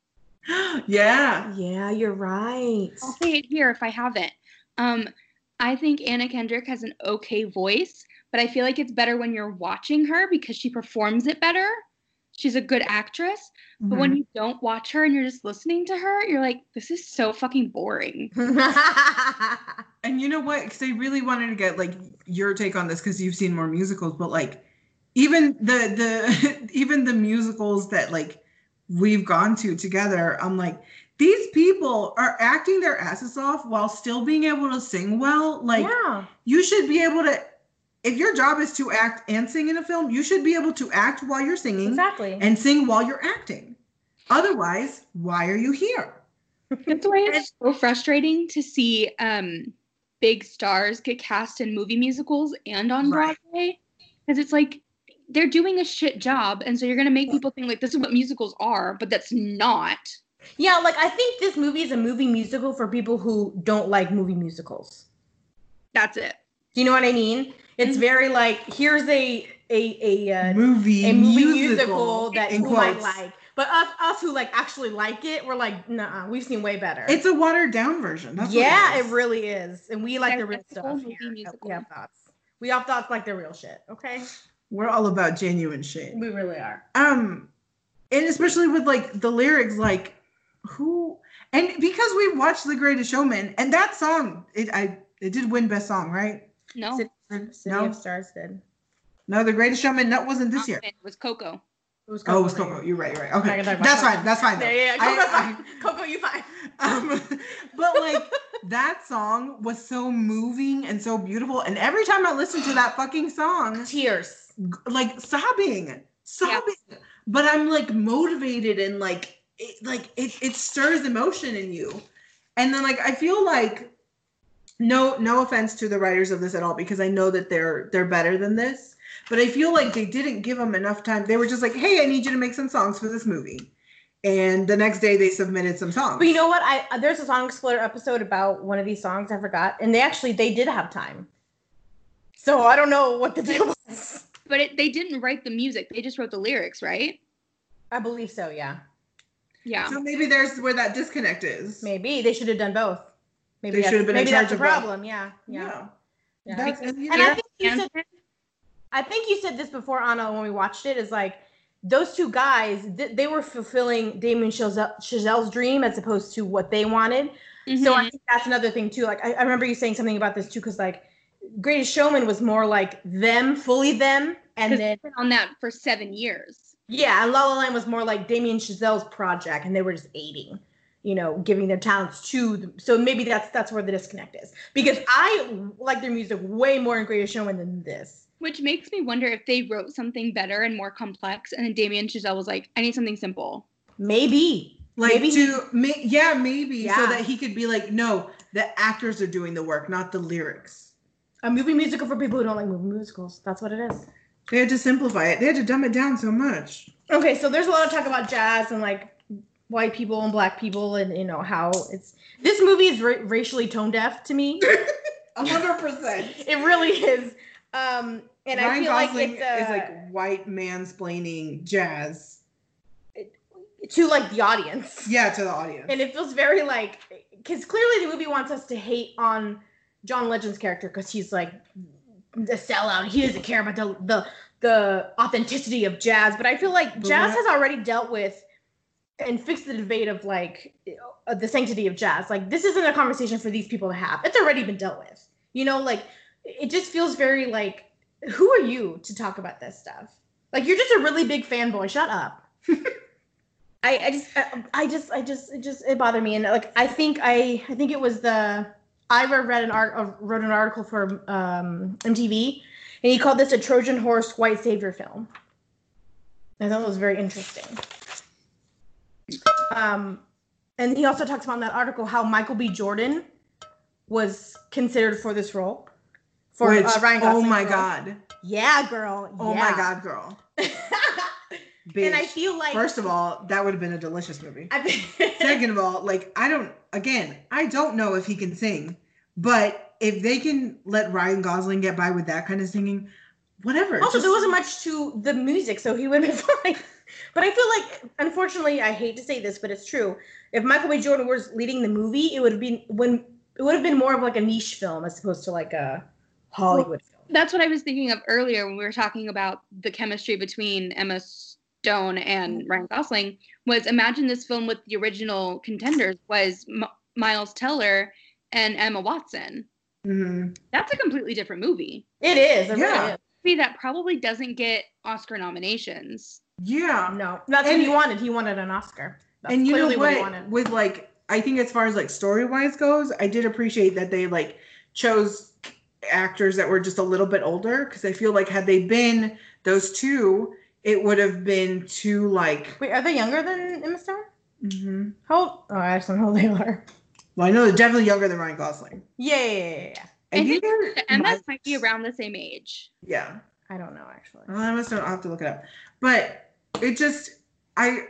Yeah. Yeah, you're right. I'll say it here if I haven't. Um, I think Anna Kendrick has an okay voice, but I feel like it's better when you're watching her because she performs it better. She's a good actress. Mm-hmm. But when you don't watch her and you're just listening to her, you're like, this is so fucking boring. And you know what? Because I really wanted to get like your take on this because you've seen more musicals, but like even the the even the musicals that like we've gone to together, I'm like, these people are acting their asses off while still being able to sing well. Like, yeah. You should be able to, if your job is to act and sing in a film, you should be able to act while you're singing. Exactly. And sing while you're acting. Otherwise, why are you here? That's why it's so frustrating to see um, big stars get cast in movie musicals and on Right. Broadway. Because it's like, they're doing a shit job. And so you're going to make people think like, this is what musicals are, but that's not. Yeah, like I think this movie is a movie musical for people who don't like movie musicals. That's it. Do you know what I mean? It's mm-hmm. very like, here's a a a uh, movie, a movie musical, musical that you might like. But us us who like actually like it, we're like, nah, we've seen way better. It's a watered down version. That's yeah, what it, it really is. And we like There's the real stuff movie here. musical. We have thoughts. We have thoughts like the real shit, okay? We're all about genuine shit. We really are. Um, and especially with like the lyrics, like who, and because we watched The Greatest Showman, and that song, it I it did win Best Song, right? No. City, City no. of Stars did. No, The Greatest Showman, that wasn't this year. It was Coco. It was Coco. Oh, it was Coco. You're right. You're right. Okay, that's Coco. fine. That's fine. Yeah, yeah, yeah. Coco's I, fine. I, Coco, you fine. Um, but like that song was so moving and so beautiful, and every time I listen to that fucking song, tears, like sobbing, sobbing. Yeah. But I'm like motivated and like it, like it, it stirs emotion in you, and then like I feel like no no offense to the writers of this at all because I know that they're they're better than this. But I feel like they didn't give them enough time. They were just like, hey, I need you to make some songs for this movie. And the next day they submitted some songs. But you know what? I there's a Song Exploder episode about one of these songs. I forgot. And they actually, they did have time. So I don't know what the deal was. But it, they didn't write the music. They just wrote the lyrics, right? I believe so, yeah. Yeah. So maybe there's where that disconnect is. Maybe. They should have done both. Maybe they should have been maybe in charge that's of the problem. Yeah. Yeah. Yeah. yeah. That's, and and I think you said I think you said this before, Anna, when we watched it, is like those two guys, th- they were fulfilling Damien Chazelle, Chazelle's dream as opposed to what they wanted. Mm-hmm. So I think that's another thing too. Like I, I remember you saying something about this too, because like Greatest Showman was more like them, fully them, and then been on that for seven years. Yeah, and La La Land was more like Damien Chazelle's project, and they were just aiding, you know, giving their talents to them. So maybe that's that's where the disconnect is, because I like their music way more in Greatest Showman than this. Which makes me wonder if they wrote something better and more complex, and then Damien Chazelle was like, I need something simple. Maybe. Like maybe to, may, yeah, maybe. Yeah. So that he could be like, no, the actors are doing the work, not the lyrics. A movie musical for people who don't like movie musicals. That's what it is. They had to simplify it. They had to dumb it down so much. Okay, so there's a lot of talk about jazz and like white people and black people and, you know, how it's... This movie is ra- racially tone deaf to me. one hundred percent. It really is. Um, and Ryan I feel Gosling like it's uh, is like white mansplaining jazz to like the audience. Yeah, to the audience. And it feels very like, because clearly the movie wants us to hate on John Legend's character because he's like the sellout. He doesn't care about the the the authenticity of jazz. But I feel like but jazz what? has already dealt with and fixed the debate of like uh, the sanctity of jazz. Like this isn't a conversation for these people to have. It's already been dealt with. You know, like. It just feels very like, who are you to talk about this stuff? Like, you're just a really big fanboy. Shut up. I, I just, I, I just, I just, it just, it bothered me. And like, I think I, I think it was the, Ira read an art, uh, wrote an article for um, M T V, and he called this a Trojan horse white savior film. I thought it was very interesting. Um, and he also talks about in that article how Michael B. Jordan was considered for this role. For Which, uh, Ryan Gosling. Oh my role. God. Yeah, girl. Oh yeah. my God, girl. And I feel like, first of all, that would have been a delicious movie. I Second of all, like I don't. Again, I don't know if he can sing, but if they can let Ryan Gosling get by with that kind of singing, whatever. Also, just, there wasn't much to the music, so he would have been fine. But I feel like, unfortunately, I hate to say this, but it's true. If Michael B. Jordan was leading the movie, it would have been when it would have been more of like a niche film as opposed to like a Hollywood well, film. That's what I was thinking of earlier when we were talking about the chemistry between Emma Stone and Ryan Gosling. Was imagine this film with the original contenders was M- Miles Teller and Emma Watson. Mm-hmm. That's a completely different movie. It is. It Yeah. really is. Movie that probably doesn't get Oscar nominations. Yeah. No, that's And- what he wanted. He wanted an Oscar. That's and you know clearly what? he wanted. With like, I think as far as like story wise goes, I did appreciate that they like chose actors that were just a little bit older, because I feel like had they been those two, it would have been too like. Wait, are they younger than Emma Stone? Mm-hmm. How old? Oh, I just don't know who they are. Well, I know they're definitely younger than Ryan Gosling. Yeah, yeah, yeah, yeah. I, I think think they're The Emmas might- might be around the same age. Yeah. I don't know actually. Well, I must I'll have to look it up. But it just I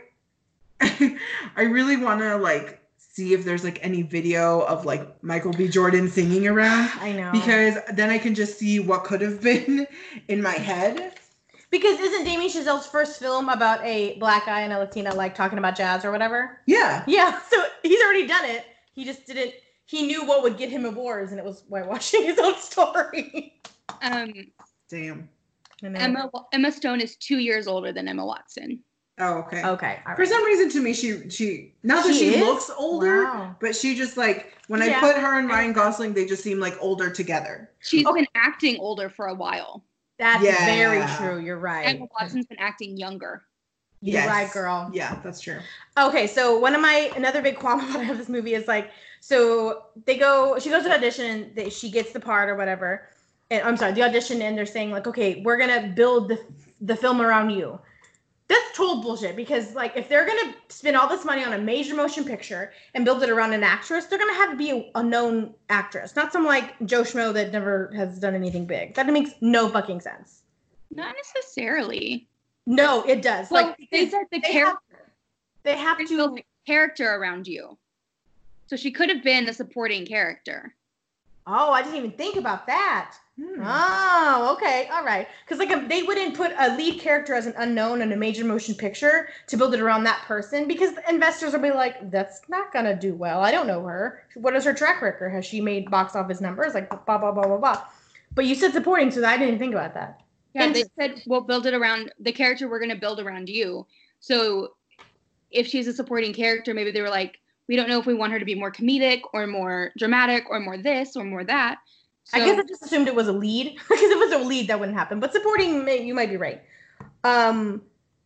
I really want to like see if there's like any video of like Michael B. Jordan singing around, I know. because then I can just see what could have been in my head. Because isn't Damien Chazelle's first film about a black guy and a Latina like talking about jazz or whatever? Yeah. Yeah, so he's already done it. He just didn't. He knew what would get him awards, and it was whitewashing his own story. Um, Damn. Emma Emma Stone is two years older than Emma Watson. Oh, okay. Okay. All right. For some reason, to me, she she not that She she is? looks older, Wow. but she just like when I Yeah. put her and Ryan Gosling, they just seem like older together. She's Okay. been acting older for a while. That's Yeah. very true. You're right. Emma Watson's been acting younger. You're Yes. right, girl. Yeah, that's true. Okay, so one of my another big qualm about this movie is like, so they go, she goes to audition, and they, she gets the part or whatever, and I'm sorry, the audition, and they're saying like, okay, we're gonna build the the film around you. That's total bullshit, because like if they're gonna spend all this money on a major motion picture and build it around an actress, they're gonna have to be a, a known actress, not some like Joe Schmo that never has done anything big. That makes no fucking sense. Not necessarily. No, it does. Well, like they said the they character have, they have built to. a character around you. So she could have been a supporting character. Oh, I didn't even think about that. Hmm. Oh, okay, all right. Because like a, they wouldn't put a lead character as an unknown in a major motion picture to build it around that person, because the investors will be like, "That's not gonna do well. I don't know her. What is her track record? Has she made box office numbers? Like blah blah blah blah blah." But you said supporting, so I didn't think about that. Yeah, they said we'll build it around the character we're going to build around you. So if she's a supporting character, maybe they were like, we don't know if we want her to be more comedic or more dramatic or more this or more that. So, I guess I just assumed it was a lead, because if it was a lead, that wouldn't happen. But supporting, may- you might be right. Um,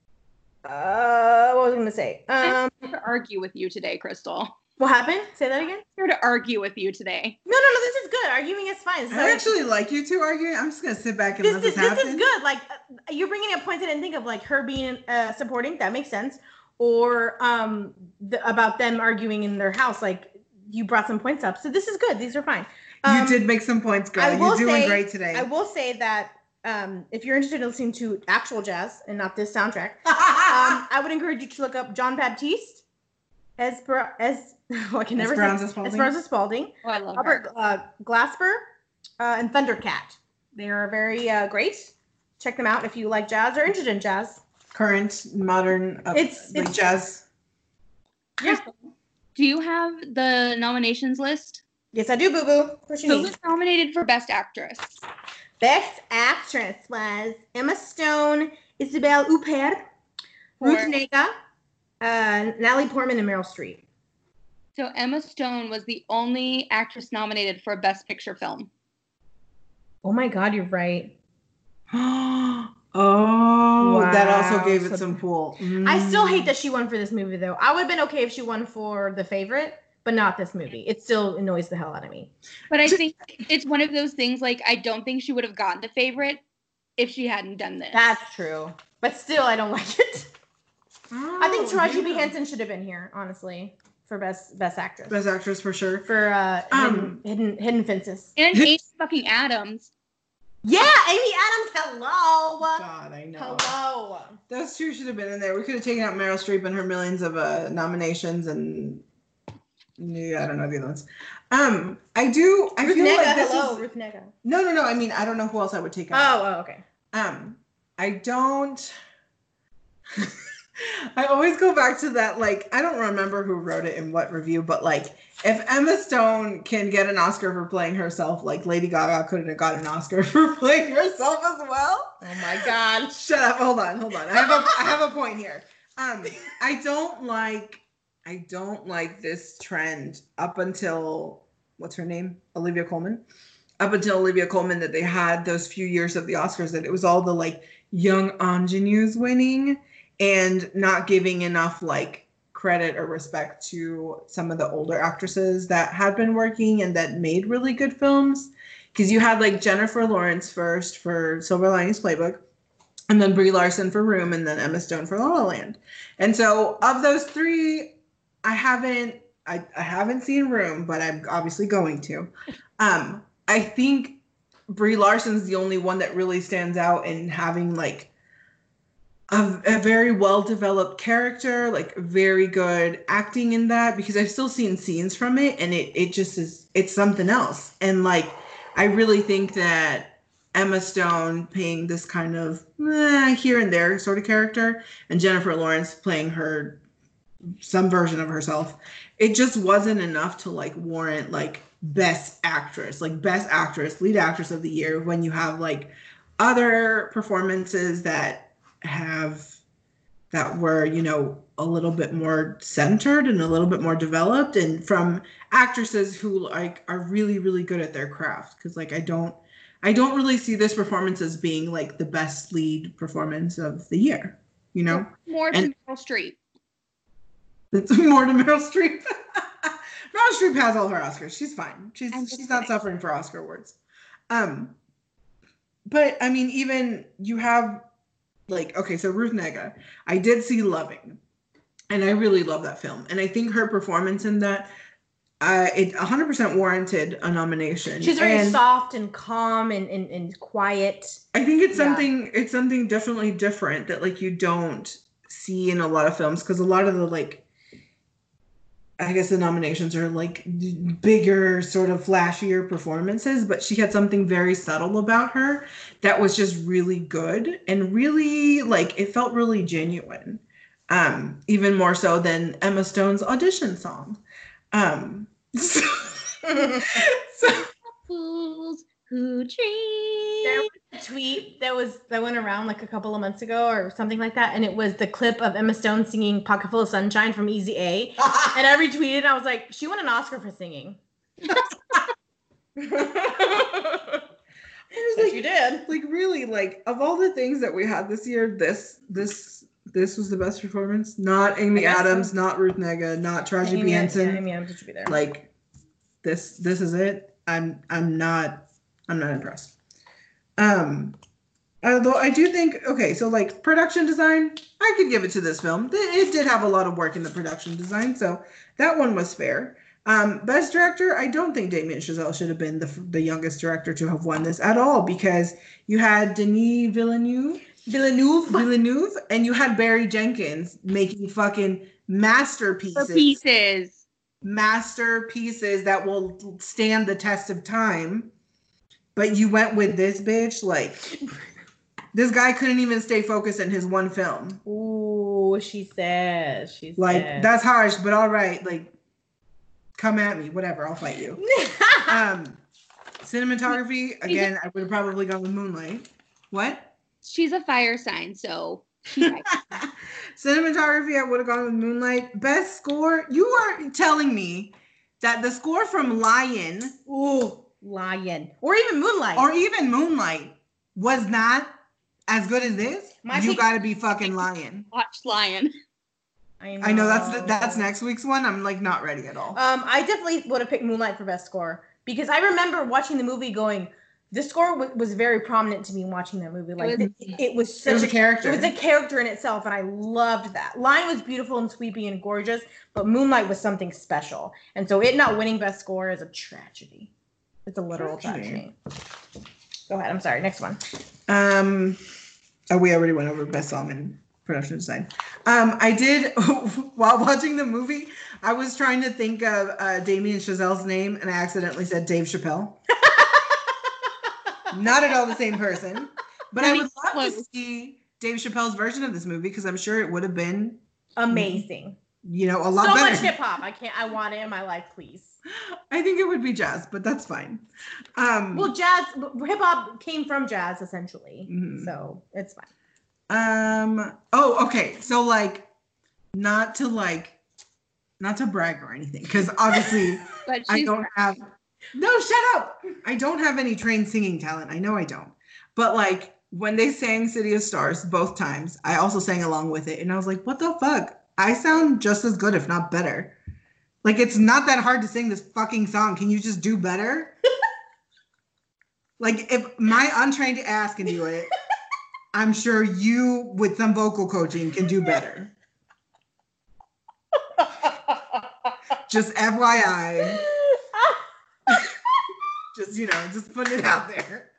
uh, what was I gonna say? Um, I'm here to argue with you today, Crystal. what happened? Say that again. I'm here to argue with you today. No, no, no. This is good. Arguing is fine. This is I like- actually like you two arguing. I'm just gonna sit back and this, let this, this, this happen. is good. Like uh, you're bringing up points I didn't think of, like her being uh, supporting. That makes sense. Or um, the, about them arguing in their house. Like you brought some points up, so this is good. These are fine. Um, You did make some points, girl. I will You're doing say- great today. I will say that um, if you're interested in listening to actual jazz and not this soundtrack, um, I would encourage you to look up John Baptiste as as oh, I can never Esperanza say Spalding. Esperanza Spalding, Oh, I love Robert her. uh, Glasper, uh, and Thundercat. They are very uh, great. Check them out if you like jazz or interested in jazz. Current, modern, uh, It's- like it's- jazz. Yeah. Do you have the nominations list? Yes, I do, Boo Boo. What you Who need? was nominated for Best Actress? Best actress was Emma Stone, Isabelle Huppert, Ruth For- Negga, uh, Natalie Portman, and Meryl Streep. So Emma Stone was the only actress nominated for a Best Picture film. Oh my God, you're right. Oh, that also Wow. gave it So- some pull. I still hate Mm. that she won for this movie, though. I would have been okay if she won for The Favorite, but not this movie. It still annoys the hell out of me. But I think it's one of those things, like, I don't think she would have gotten the favorite if she hadn't done this. That's true. But still, I don't like it. I think Oh, Taraji B. yeah. Henson should have been here, honestly, for best best actress. Best actress for sure. For uh, Um, hidden, hidden Hidden Fences. And Amy fucking Adams. Yeah, Amy Adams. Hello. God, I know. Hello. Those two should have been in there. We could have taken out Meryl Streep and her millions of uh, nominations, and yeah, I don't know the other ones. Um, I do. I Ruth feel Negga. like this Hello, is Ruth Negga. no, no, no. I mean, I don't know who else I would take out. Oh, oh, okay. Um, I don't. I always go back to that. Like, I don't remember who wrote it in what review, but like, if Emma Stone can get an Oscar for playing herself, like Lady Gaga couldn't have got an Oscar for playing herself as well. Oh my God! Shut up! Hold on, hold on. I have a, I have a point here. Um, I don't like, I don't like this trend up until what's her name, Olivia Colman. Up until Olivia Colman, that they had those few years of the Oscars that it was all the like young ingenues winning and not giving enough like credit or respect to some of the older actresses that had been working and that made really good films. Because you had like Jennifer Lawrence first for Silver Linings Playbook, and then Brie Larson for Room, and then Emma Stone for La La Land. And so of those three, I haven't I, I haven't seen Room, but I'm obviously going to. Um, I think Brie Larson's the only one that really stands out in having like a, a very well-developed character, like very good acting in that, because I've still seen scenes from it and it, it just is, it's something else. And like, I really think that Emma Stone playing this kind of eh, here and there sort of character, and Jennifer Lawrence playing her, some version of herself, it just wasn't enough to like warrant like best actress, like best actress, lead actress of the year, when you have like other performances that have that were, you know, a little bit more centered and a little bit more developed, and from actresses who like are really really good at their craft. Because like I don't I don't really see this performance as being like the best lead performance of the year, you know. More to Meryl Streep. It's more to Meryl Streep. Meryl Streep has all her Oscars. She's fine. She's she's not suffering for Oscar awards. Um, but I mean, even you have like, okay, so Ruth Negga, I did see Loving, and I really love that film, and I think her performance in that, uh, it one hundred percent warranted a nomination. She's very and soft and calm and, and, and quiet. I think it's Yeah. something it's something definitely different that like you don't see in a lot of films, because a lot of the like, I guess the nominations are like bigger, sort of flashier performances, but she had something very subtle about her that was just really good and really like, it felt really genuine. Um, even more so than Emma Stone's audition song. Um, so, so Fools who dream. There was a tweet that was that went around like a couple of months ago or something like that, and it was the clip of Emma Stone singing "Pocket Full of Sunshine" from Easy A, and I retweeted. And I was like, she won an Oscar for singing. I was Yes, like, you did. like really, like of all the things that we had this year, this this this was the best performance. Not Amy I guess Adams, so. not Ruth Negga, not Taraji P. Amy, Henson. yeah, Amy Adams should be there. Like this this is it. I'm I'm not I'm not impressed. Um although I do think, okay, so like production design, I could give it to this film. It did have a lot of work in the production design, so that one was fair. Um, best director, I don't think Damien Chazelle should have been the the youngest director to have won this at all, because you had Denis Villeneuve, Villeneuve. Villeneuve, and you had Barry Jenkins making fucking masterpieces, For pieces. masterpieces that will stand the test of time. But you went with this bitch, like this guy couldn't even stay focused in his one film. Ooh, she says. She Like says. that's harsh, but all right, like come at me, whatever, I'll fight you. Um, cinematography, again, I would have probably gone with Moonlight. What? She's a fire sign, so she's right. Cinematography, I would have gone with Moonlight. Best score, you are telling me that the score from Lion Ooh, Lion. Or even Moonlight. or even Moonlight was not as good as this? My you pick- gotta be fucking lying. Watch Lion. I know. I know that's that's next week's one. I'm like not ready at all. Um, I definitely would have picked Moonlight for best score, because I remember watching the movie going, the score w- was very prominent to me watching that movie. Like was- it, it was such It was a character. It was a character in itself, and I loved that. Lion was beautiful and sweeping and gorgeous, but Moonlight was something special, and so it not winning best score is a tragedy. It's a literal Tragedy. tragedy. Go ahead. I'm sorry. Next one. Um, oh, we already went over best song and production design. Um, I did while watching the movie. I was trying to think of uh, Damien Chazelle's name, and I accidentally said Dave Chappelle. Not at all the same person. But I Really would love to close. see Dave Chappelle's version of this movie because I'm sure it would have been, Amazing. you know, a lot So better. much hip hop. I can't. I want it in my life, please. I think it would be jazz, but that's fine. Um, Well, jazz, hip hop came from jazz essentially, Mhm. so it's fine. um. Oh, okay. So like, not to like, not to brag or anything, because obviously But I she's don't have. No, shut up. I don't have any trained singing talent. I know I don't. But like when they sang City of Stars both times, I also sang along with it, and I was like, what the fuck? I sound just as good, if not better. Like, it's not that hard to sing this fucking song. Can you just do better? Like, if my untrained ass can do it, I'm sure you, with some vocal coaching, can do better. Just F Y I. Just, you know, just putting it out there.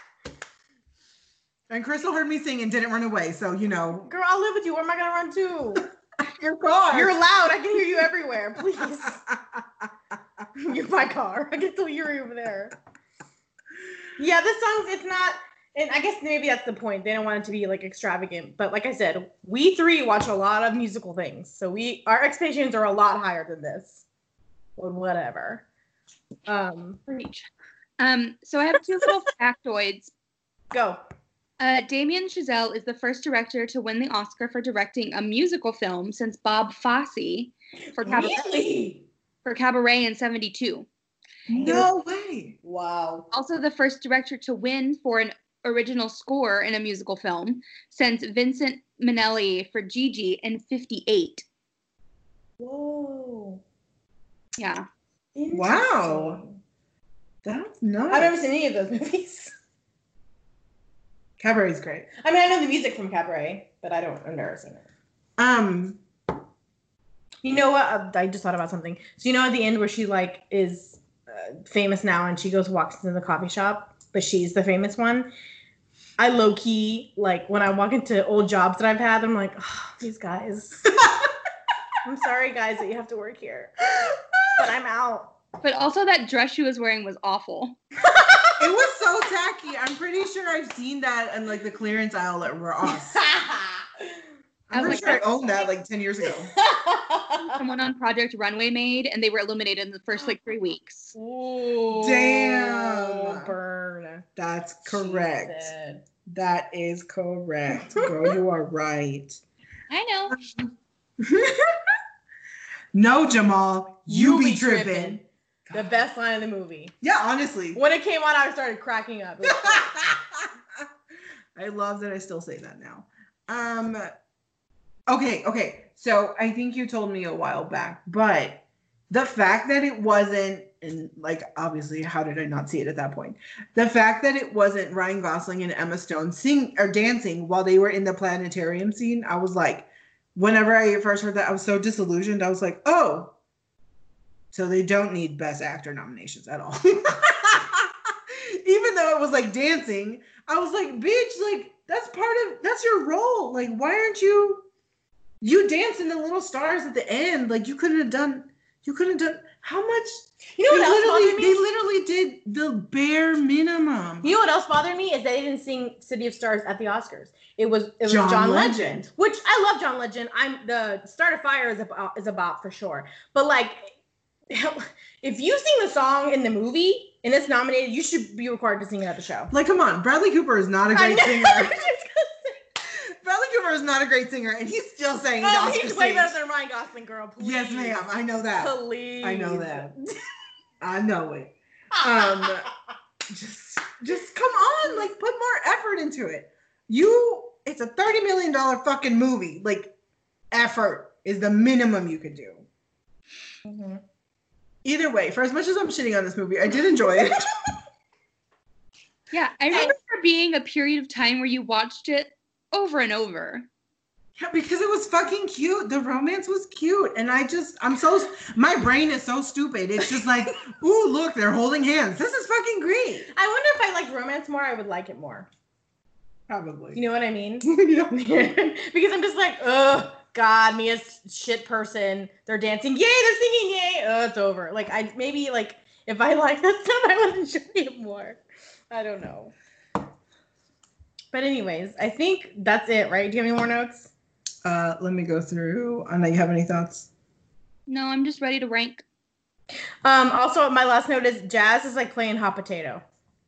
And Crystal heard me sing and didn't run away, so, you know. Girl, I'll live with you. Where am I gonna run to? Your car. You're loud. I can hear you everywhere. Please. You're my car. I can still hear you over there. Yeah, this song's, it's not, and I guess maybe that's the point. They don't want it to be like extravagant. But like I said, we three watch a lot of musical things. So we, our expectations are a lot higher than this. Or whatever. Um, Preach. Um, so I have two little factoids. go. Uh, Damien Chazelle is the first director to win the Oscar for directing a musical film since Bob Fosse for Cabaret, Really? for Cabaret in seventy-two. No way. Wow. Also the first director to win for an original score in a musical film since Vincent Minnelli for Gigi in fifty-eight. Whoa. Yeah. Wow. Interesting. That's nuts. I've never seen any of those movies. Cabaret's great. I mean, I know the music from Cabaret, but I don't, I've never seen it. Um, You know what? Uh, I just thought about something. So you know at the end where she like is uh, famous now and she goes walks into the coffee shop, but she's the famous one. I low key like when I walk into old jobs that I've had, I'm like, oh, these guys. I'm sorry, guys, that you have to work here, but I'm out. But also that dress she was wearing was awful. it was so tacky. I'm pretty sure I've seen that in like the clearance aisle at Ross. I'm I was pretty like, sure I owned that like ten years ago. someone on Project Runway made, and they were eliminated in the first like three weeks. Ooh, Damn. burn. That's correct. She said. That is correct. Girl, you are right. I know. No, Jamal, you, You be, be tripping. tripping. The best line of the movie. Yeah, honestly. When it came on, I started cracking up. It was I love that I still say that now. Um, okay, okay. So I think you told me a while back, but the fact that it wasn't, and like obviously, how did I not see it at that point? The fact that it wasn't Ryan Gosling and Emma Stone sing or dancing while they were in the planetarium scene, I was like, whenever I first heard that, I was so disillusioned. I was like, oh, so they don't need Best Actor nominations at all. Even though it was like dancing, I was like, bitch, like that's part of, that's your role. Like, why aren't you, you dance in the little stars at the end? Like you couldn't have done, you couldn't have done, how much? You know they what else literally, bothered me? They literally did the bare minimum. You know what else bothered me is they didn't sing City of Stars at the Oscars. It was it was John John, Legend. Legend. which I love John Legend. I'm the Start a Fire is a is a bop for sure. But like, if you sing the song in the movie and it's nominated, you should be required to sing it at the show. Like, come on, Bradley Cooper is not a I great know. singer. I was just gonna Bradley Cooper is not a great singer, and he's still saying say, the oh, Oscar he's way stage. better than Ryan Gosling, girl. Please. Yes, ma'am. I know that. Please. I know that. I know it. Um, just, just come on, like put more effort into it. You, it's a thirty million dollar fucking movie. Like, effort is the minimum you could do. Mhm. Either way, for as much as I'm shitting on this movie, I did enjoy it. Yeah, I remember there being a period of time where you watched it over and over. Yeah, because it was fucking cute. The romance was cute. And I just, I'm so, my brain is so stupid. It's just like, ooh, look, they're holding hands. This is fucking great. I wonder if I liked romance more, I would like it more. Probably. You know what I mean? Yeah. Because I'm just like, oh God, Mia's shit person. They're dancing, yay! They're singing, yay! Oh, it's over. Like I maybe like if I like that stuff, I would enjoy it more. I don't know. But But anyways, I think that's it, right? Do you have any more notes? Uh, let me go through. Anna, you have any thoughts? No, I'm just ready to rank. Um, also, my last note is Jazz is like playing hot potato.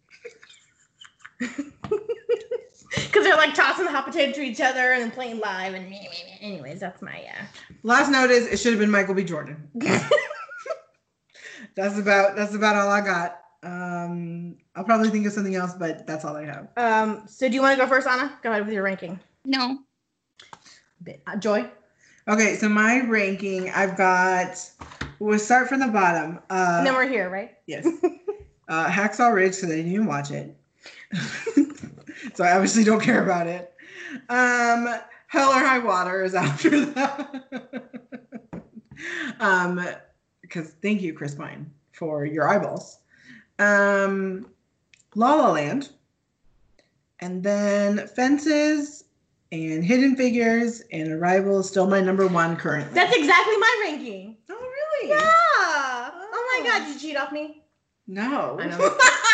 Because they're like tossing the hot potato to each other and then playing live. And anyways, that's my uh. Last note is it should have been Michael B. Jordan. that's about that's about all I got. Um, I'll probably think of something else, but that's all I have. Um, so do you want to go first, Anna? Go ahead with your ranking. No. Uh, Joy? Okay, so my ranking, I've got, we'll start from the bottom. Uh, And then we're here, right? Yes. uh, Hacksaw Ridge, because I didn't even watch it. So I obviously don't care about it. Um, Hell or High Water is after that. um, because thank you, Chris Pine, for your eyeballs. Um, La La Land. And then Fences and Hidden Figures and Arrival is still my number one currently. That's exactly my ranking. Oh, really? Yeah. Oh, Oh. my God, did you cheat off me? No. I know.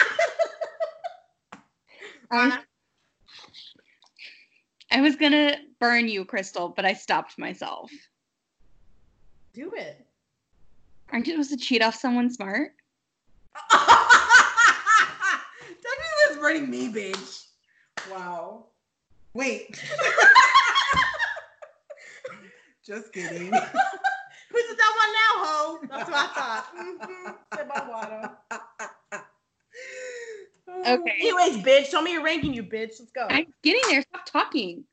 I, I was gonna burn you, Crystal, but I stopped myself. Do it. Aren't you supposed to cheat off someone smart? Don't do this burning me, bitch. Wow. Wait. Just kidding. Who's it that one now, ho? That's what I thought. Mm-hmm. Sip my water. Okay. Anyways, bitch, tell me your ranking, you bitch. Let's go. I'm getting there. Stop talking.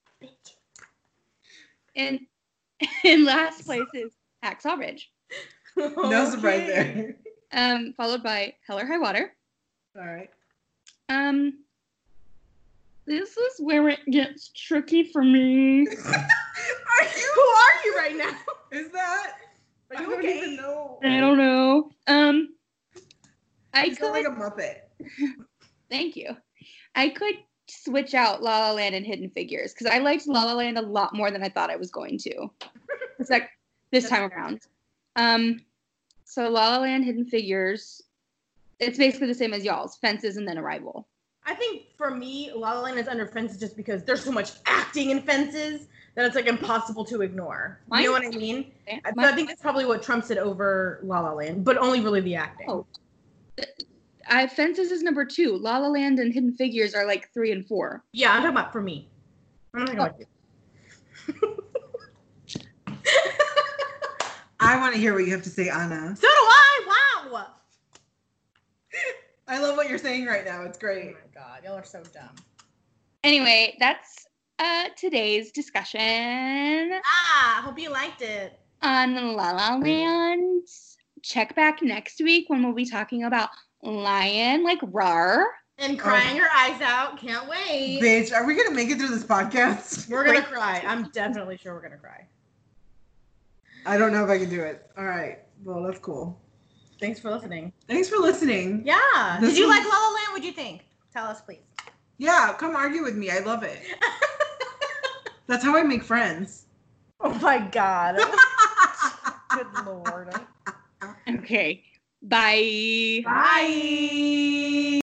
And in last place is Hacksaw Ridge, No surprise Okay. there. um, followed by Hell or High Water. All right. Um, this is where it gets tricky for me. Are you, who are you right now? Is that? Are I you don't okay? even know. I don't know. Um, I You could. sound like a Muppet. Thank you. I could switch out La La Land and Hidden Figures because I liked La La Land a lot more than I thought I was going to. It's like this time around. Um, so La La Land, Hidden Figures. It's basically the same as y'all's, Fences and then Arrival. I think for me, La La Land is under Fences just because there's so much acting in Fences that it's like impossible to ignore. Mine- You know what I mean? Okay. I, so Mine- I think that's probably what trumps it over La La Land, but only really the acting. Oh. I Fences is number two. La La Land and Hidden Figures are like three and four. Yeah, I'm talking about for me. I'm not talking about you. I want to hear what you have to say, Anna. So do I. Wow. I love what you're saying right now. It's Oh great. my God, y'all are so dumb. Anyway, that's uh, today's discussion Ah, hope you liked it. on La La Land. Check back next week when we'll be talking about Lion, like rawr. And crying her eyes out. Can't wait. Bitch, are we going to make it through this podcast? We're gonna Like, cry. I'm definitely sure we're gonna cry. I don't know if I can do it. All right. Well, that's cool. Thanks for listening. Thanks for listening. Yeah. This Did you was- like La La Land? What'd you think? Tell us, please. Yeah, come argue with me. I love it. That's how I make friends. Oh my God. Good Lord. Okay. Bye. Bye.